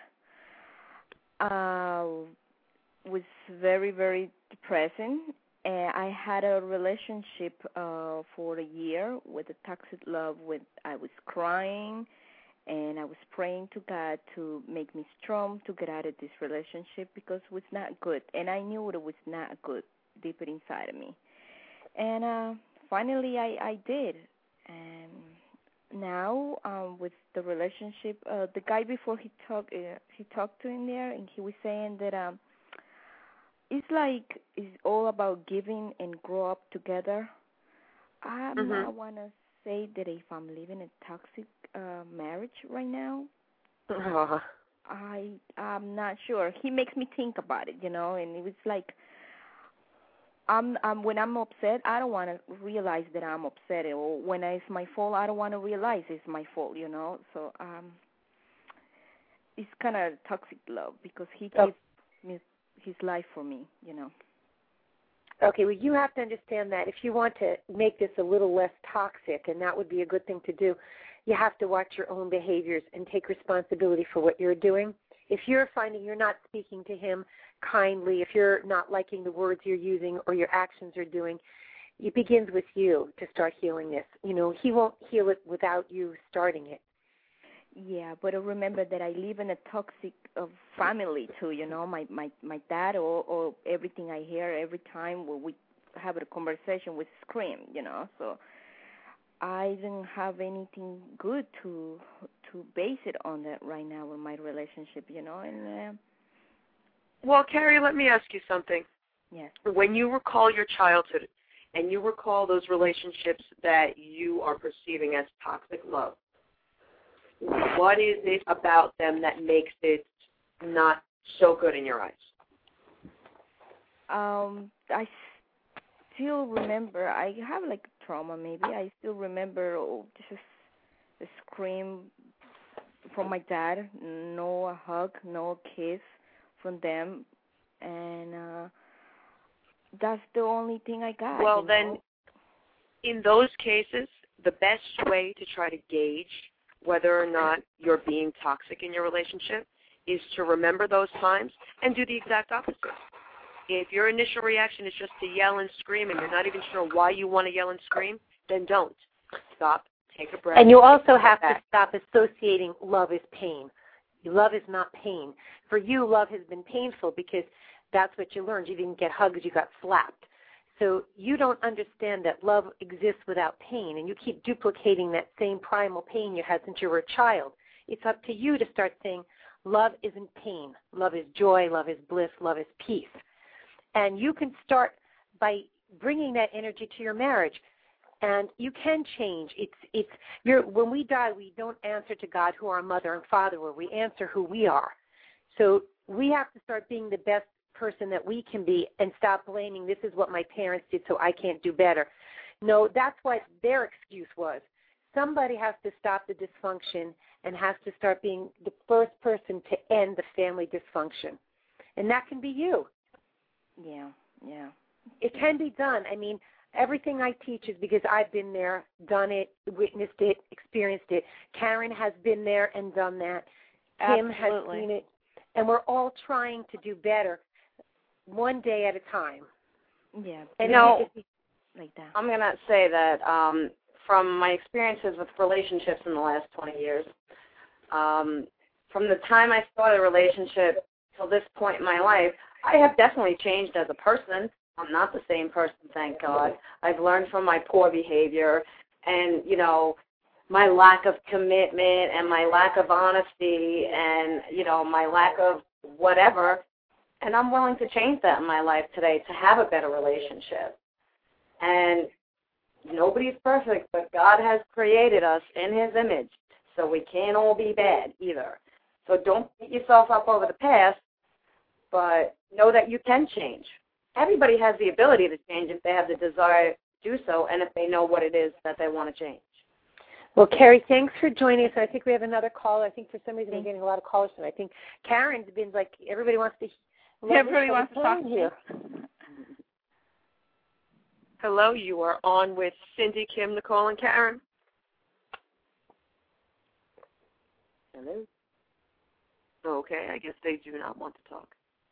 [SPEAKER 9] Was very, very depressing. I had a relationship for a year with a toxic love. I was crying, and I was praying to God to make me strong to get out of this relationship because it was not good, and I knew it was not good deeper inside of me. And finally, I did. And now with the relationship, the guy before he talked to him there, and he was saying that it's all about giving and grow up together. I want to say that if I'm living a toxic marriage right now, I'm not sure. He makes me think about it, and it was like when I'm upset, I don't want to realize that I'm upset, or when it's my fault, I don't want to realize it's my fault, So it's kind of toxic love because he gives me his life for me,
[SPEAKER 2] Okay, well, you have to understand that if you want to make this a little less toxic, and that would be a good thing to do, you have to watch your own behaviors and take responsibility for what you're doing. If you're finding you're not speaking to him kindly, if you're not liking the words you're using or your actions are doing, it begins with you to start healing this. He won't heal it without you starting it.
[SPEAKER 9] Yeah, but remember that I live in a toxic family too, my dad or everything I hear every time when we have a conversation with scream, so I didn't have anything good to base it on that right now in my relationship, and
[SPEAKER 4] Well, Carrie, let me ask you something.
[SPEAKER 9] Yes.
[SPEAKER 4] When you recall your childhood and you recall those relationships that you are perceiving as toxic love, what is it about them that makes it not so good in your eyes?
[SPEAKER 9] I still remember, I have like trauma maybe, I still remember just the scream from my dad, no hug, no kiss from them, and that's the only thing I got.
[SPEAKER 4] Well, then, in those cases, the best way to try to gauge whether or not you're being toxic in your relationship is to remember those times and do the exact opposite. If your initial reaction is just to yell and scream and you're not even sure why you want to yell and scream, then don't. Stop, take a breath.
[SPEAKER 2] And you also have to stop associating love as pain. Love is not pain. For you, love has been painful because that's what you learned. You didn't get hugs, you got slapped. So you don't understand that love exists without pain, and you keep duplicating that same primal pain you had since you were a child. It's up to you to start saying, love isn't pain. Love is joy. Love is bliss. Love is peace. And you can start by bringing that energy to your marriage. And you can change. When we die, we don't answer to God who our mother and father were. We answer who we are. So we have to start being the best person that we can be and stop blaming, this is what my parents did, so I can't do better. No, that's what their excuse was. Somebody has to stop the dysfunction and has to start being the first person to end the family dysfunction. And that can be you.
[SPEAKER 9] Yeah.
[SPEAKER 2] It can be done. I mean, everything I teach is because I've been there, done it, witnessed it, experienced it. Karen has been there and done that. Kim has seen it. And we're all trying to do better one day at a time.
[SPEAKER 9] Yeah.
[SPEAKER 2] And
[SPEAKER 9] like that.
[SPEAKER 3] I'm going to say that from my experiences with relationships in the last 20 years, from the time I started a relationship till this point in my life, I have definitely changed as a person. I'm not the same person, thank God. I've learned from my poor behavior and, my lack of commitment and my lack of honesty and, my lack of whatever. And I'm willing to change that in my life today to have a better relationship. And nobody's perfect, but God has created us in His image, so we can't all be bad either. So don't beat yourself up over the past, but know that you can change. everybody has the ability to change if they have the desire to do so and if they know what it is that they want to change.
[SPEAKER 2] Well, Carrie, thanks for joining us. I think we have another caller. I think for some reason we're getting a lot of callers tonight. I think Karen's been like, everybody wants to
[SPEAKER 1] talk
[SPEAKER 2] here.
[SPEAKER 4] Hello, you are on with Cindy, Kim, Nicole, and Karen.
[SPEAKER 3] Hello.
[SPEAKER 4] Okay, I guess they do not want to talk.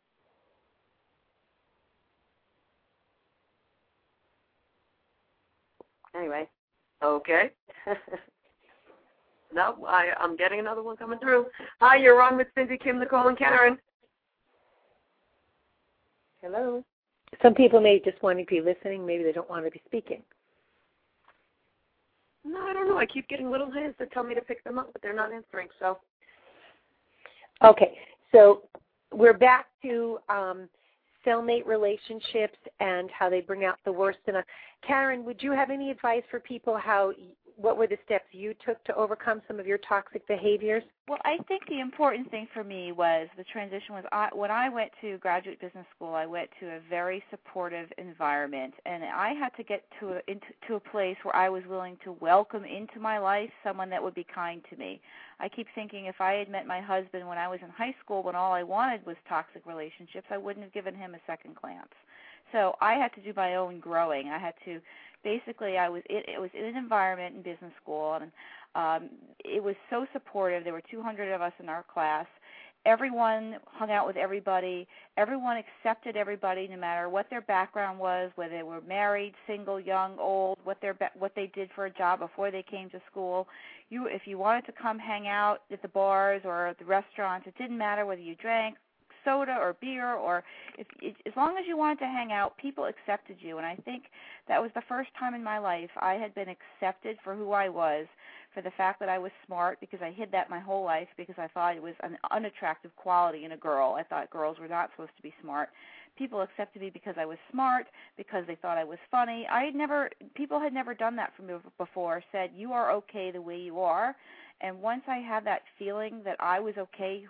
[SPEAKER 3] Anyway.
[SPEAKER 4] Okay. No, I'm getting another one coming through. Hi, you're on with Cindy, Kim, Nicole, and Karen.
[SPEAKER 3] Hello.
[SPEAKER 2] Some people may just want to be listening. Maybe they don't want to be speaking.
[SPEAKER 4] No, I don't know. I keep getting little hands that tell me to pick them up, but they're not answering. So.
[SPEAKER 2] Okay, so we're back to cellmate relationships and how they bring out the worst in us. Karen, would you have any advice for people what were the steps you took to overcome some of your toxic behaviors?
[SPEAKER 1] Well, I think the important thing for me was the transition was when I went to graduate business school, I went to a very supportive environment, and I had to get to a place where I was willing to welcome into my life someone that would be kind to me. I keep thinking if I had met my husband when I was in high school when all I wanted was toxic relationships, I wouldn't have given him a second glance. So I had to do my own growing. I had to basically I was in an environment in business school, and it was so supportive. There were 200 of us in our class. Everyone hung out with everybody. Everyone accepted everybody, no matter what their background was, whether they were married, single, young, old, what they did for a job before they came to school. If you wanted to come hang out at the bars or at the restaurants, it didn't matter whether you drank soda or beer, or as long as you wanted to hang out, people accepted you. And I think that was the first time in my life I had been accepted for who I was, for the fact that I was smart, because I hid that my whole life because I thought it was an unattractive quality in a girl. I thought girls were not supposed to be smart. People accepted me because I was smart, because they thought I was funny. People had never done that for me before, said, you are okay the way you are. And once I had that feeling that I was okay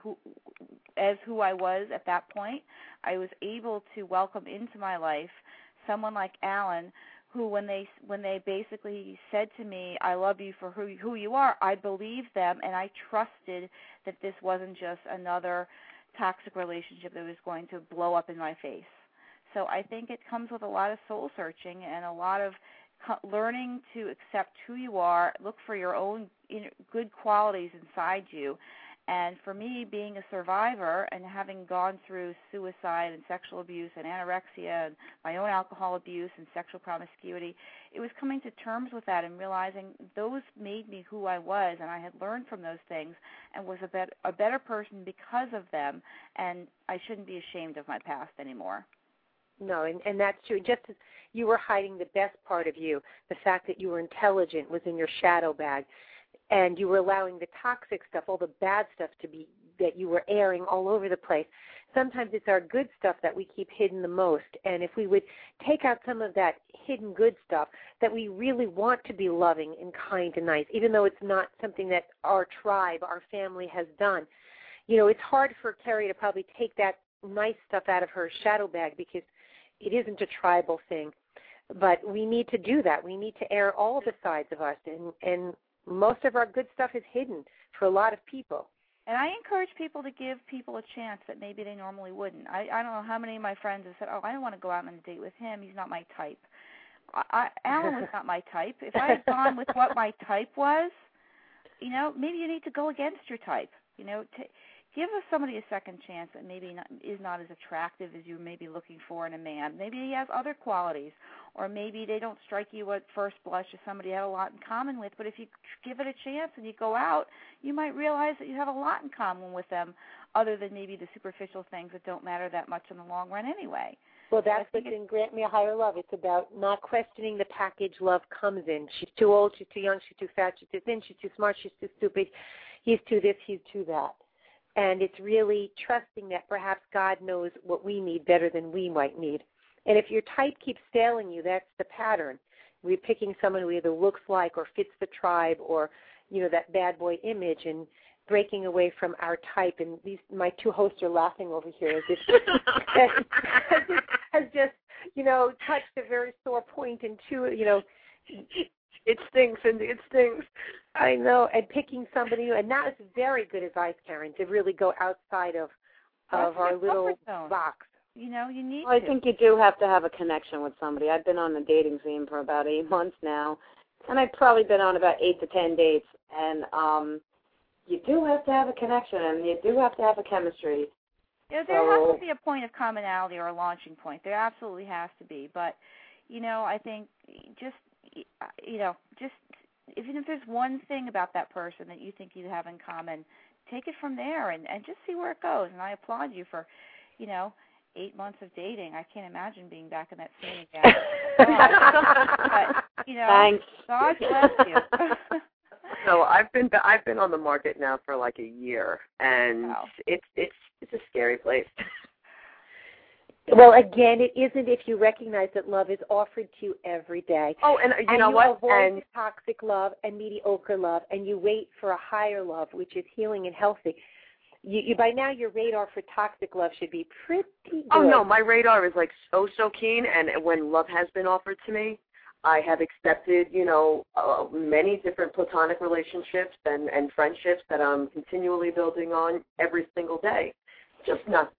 [SPEAKER 1] as who I was at that point, I was able to welcome into my life someone like Alan, who when they basically said to me, I love you for who you are, I believed them, and I trusted that this wasn't just another toxic relationship that was going to blow up in my face. So I think it comes with a lot of soul searching and a lot of learning to accept who you are, look for your own good qualities inside you. And for me, being a survivor and having gone through suicide and sexual abuse and anorexia and my own alcohol abuse and sexual promiscuity, it was coming to terms with that and realizing those made me who I was, and I had learned from those things and was a better person because of them, and I shouldn't be ashamed of my past anymore.
[SPEAKER 2] No, and that's true. Just as you were hiding the best part of you, the fact that you were intelligent was in your shadow bag, and you were allowing the toxic stuff, all the bad stuff that you were airing all over the place. Sometimes it's our good stuff that we keep hidden the most, and if we would take out some of that hidden good stuff, that we really want to be loving and kind and nice, even though it's not something that our tribe, our family has done. You know, it's hard for Carrie to probably take that nice stuff out of her shadow bag because it isn't a tribal thing, but we need to do that. We need to air all the sides of us, and most of our good stuff is hidden for a lot of people.
[SPEAKER 1] And I encourage people to give people a chance that maybe they normally wouldn't. I don't know how many of my friends have said, I don't want to go out on a date with him. He's not my type. Alan was not my type. If I had gone with what my type was, maybe you need to go against your type. Give somebody a second chance that maybe is not as attractive as you may be looking for in a man. Maybe he has other qualities, or maybe they don't strike you at first blush as somebody you have a lot in common with. But if you give it a chance and you go out, you might realize that you have a lot in common with them, other than maybe the superficial things that don't matter that much in the long run anyway.
[SPEAKER 2] Well, that's what's in Grant Me a Higher Love. It's about not questioning the package love comes in. She's too old, she's too young, she's too fat, she's too thin, she's too smart, she's too stupid, he's too this, he's too that. And it's really trusting that perhaps God knows what we need better than we might need. And if your type keeps failing you, that's the pattern. We're picking someone who either looks like or fits the tribe or, that bad boy image. breaking away from our type, and my two hosts are laughing over here as if has just, touched a very sore point in two,
[SPEAKER 4] It stings, Cindy. It stings.
[SPEAKER 2] I know, and picking somebody new, and that is very good advice, Karen, to really go outside of our little box.
[SPEAKER 1] You need
[SPEAKER 3] I think you do have to have a connection with somebody. I've been on the dating scene for about 8 months now, and I've probably been on about 8 to 10 dates, and you do have to have a connection, and you do have to have a chemistry.
[SPEAKER 1] Yeah, there has to be a point of commonality or a launching point. There absolutely has to be. But, I think just even if there's one thing about that person that you think you have in common, take it from there and just see where it goes. And I applaud you for, 8 months of dating. I can't imagine being back in that scene again. But,
[SPEAKER 3] Thanks.
[SPEAKER 1] God bless you.
[SPEAKER 4] So I've been on the market now for like a year, and
[SPEAKER 1] wow.
[SPEAKER 4] It's a scary place.
[SPEAKER 2] Well, again, it isn't if you recognize that love is offered to you every day.
[SPEAKER 4] Oh, and you know what?
[SPEAKER 2] Avoid the toxic love and mediocre love, and you wait for a higher love, which is healing and healthy. You by now your radar for toxic love should be pretty good.
[SPEAKER 4] Oh no, my radar is like so keen, and when love has been offered to me, I have accepted, many different platonic relationships and friendships that I'm continually building on every single day. Just not,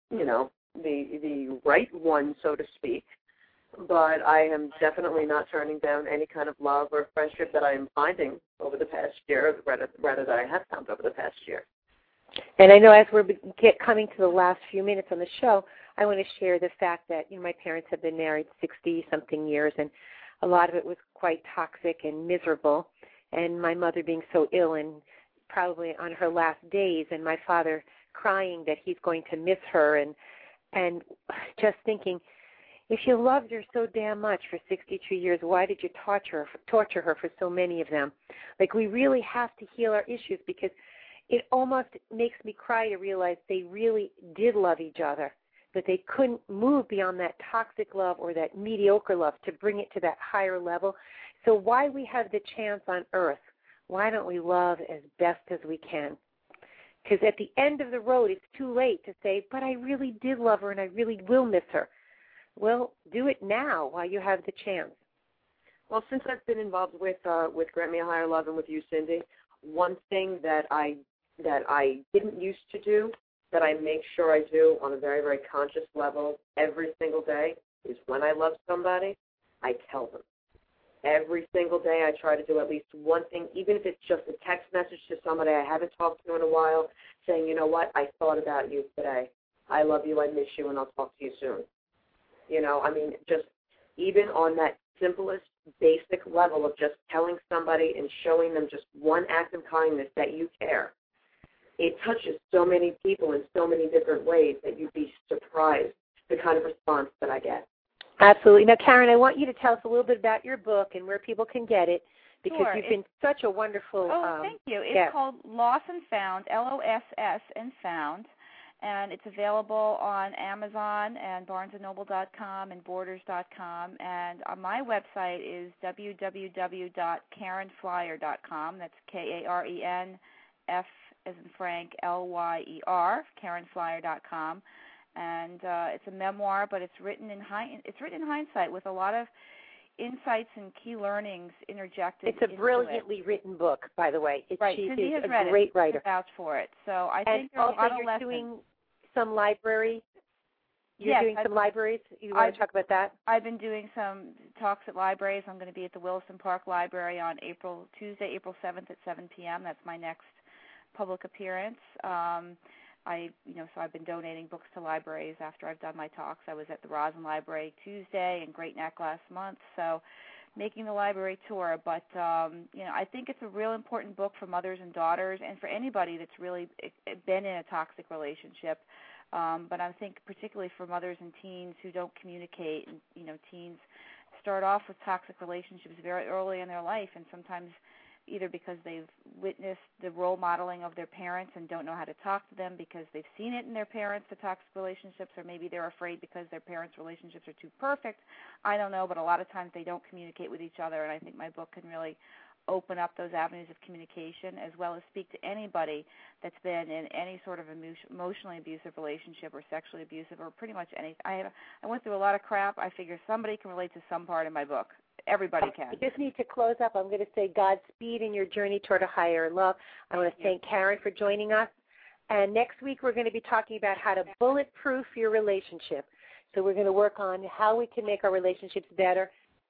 [SPEAKER 4] the right one, so to speak. But I am definitely not turning down any kind of love or friendship that I am finding over the past year, rather that I have found over the past year.
[SPEAKER 2] And I know as we're coming to the last few minutes on the show, I want to share the fact that my parents have been married 60-something years, and a lot of it was quite toxic and miserable. And my mother being so ill and probably on her last days, and my father crying that he's going to miss her, and just thinking, if you loved her so damn much for 62 years, why did you torture her for so many of them? Like, we really have to heal our issues, because it almost makes me cry to realize they really did love each other, but they couldn't move beyond that toxic love or that mediocre love to bring it to that higher level. So why we have the chance on earth, why don't we love as best as we can? Because at the end of the road, it's too late to say, but I really did love her and I really will miss her. Well, do it now while you have the chance.
[SPEAKER 4] Well, since I've been involved with Grant Me a Higher Love and with you, Cindy, one thing that I didn't used to do, that I make sure I do on a very, very conscious level every single day, is when I love somebody, I tell them. Every single day I try to do at least one thing, even if it's just a text message to somebody I haven't talked to in a while, saying, you know what, I thought about you today. I love you, I miss you, and I'll talk to you soon. Just even on that simplest, basic level of just telling somebody and showing them just one act of kindness that you care, it touches so many people in so many different ways that you'd be surprised the kind of response that I get.
[SPEAKER 2] Absolutely. Now, Karen, I want you to tell us a little bit about your book and where people can get it, because
[SPEAKER 1] sure.
[SPEAKER 2] You've been such a wonderful
[SPEAKER 1] thank you. It's
[SPEAKER 2] guest.
[SPEAKER 1] called Lost and Found, LOSS and Found, and it's available on Amazon and BarnesandNoble.com and Borders.com, and my website is www.karenflyer.com. That's KARENF as in Frank, LYER, KarenFlyer.com. And it's a memoir, but it's written in hindsight with a lot of insights and key learnings interjected.
[SPEAKER 2] It's a brilliantly written book, by the way.
[SPEAKER 1] Right,
[SPEAKER 2] she
[SPEAKER 1] Cindy
[SPEAKER 2] is
[SPEAKER 1] has
[SPEAKER 2] a
[SPEAKER 1] read
[SPEAKER 2] great
[SPEAKER 1] it.
[SPEAKER 2] writer.
[SPEAKER 1] Vouch for it. So I think there's a lot of lessons.
[SPEAKER 2] Doing some library. You're
[SPEAKER 1] yes,
[SPEAKER 2] doing some libraries. You want to talk about that?
[SPEAKER 1] I've been doing some talks at libraries. I'm going to be at the Wilson Park Library on Tuesday, April 7th at 7 p.m. That's my next public appearance. So I've been donating books to libraries after I've done my talks. I was at the Rosin Library Tuesday and Great Neck last month, so making the library tour. But, I think it's a real important book for mothers and daughters and for anybody that's really been in a toxic relationship. But I think particularly for mothers and teens who don't communicate, and, teens start off with toxic relationships very early in their life, and sometimes either because they've witnessed the role modeling of their parents and don't know how to talk to them because they've seen it in their parents, the toxic relationships, or maybe they're afraid because their parents' relationships are too perfect. I don't know, but a lot of times they don't communicate with each other, and I think my book can really open up those avenues of communication, as well as speak to anybody that's been in any sort of emotionally abusive relationship or sexually abusive or pretty much anything. I went through a lot of crap. I figure somebody can relate to some part in my book. Everybody can.
[SPEAKER 2] We just need to close up. I'm going to say Godspeed in your journey toward a higher love. I want to thank Karen for joining us. And next week we're going to be talking about how to bulletproof your relationship. So we're going to work on how we can make our relationships better.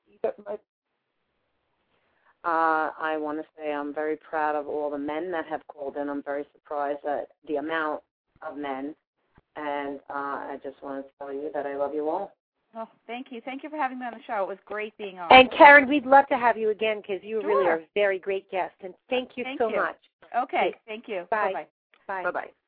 [SPEAKER 3] I want to say I'm very proud of all the men that have called in. I'm very surprised at the amount of men. And I just want to tell you that I love you all.
[SPEAKER 1] Oh, thank you. Thank you for having me on the show. It was great being on.
[SPEAKER 2] And, Karen, we'd love to have you again because you really are a very great guest. And thank you so much.
[SPEAKER 1] Okay. Thank you.
[SPEAKER 2] Bye.
[SPEAKER 1] Bye-bye.
[SPEAKER 2] Bye.
[SPEAKER 4] Bye-bye.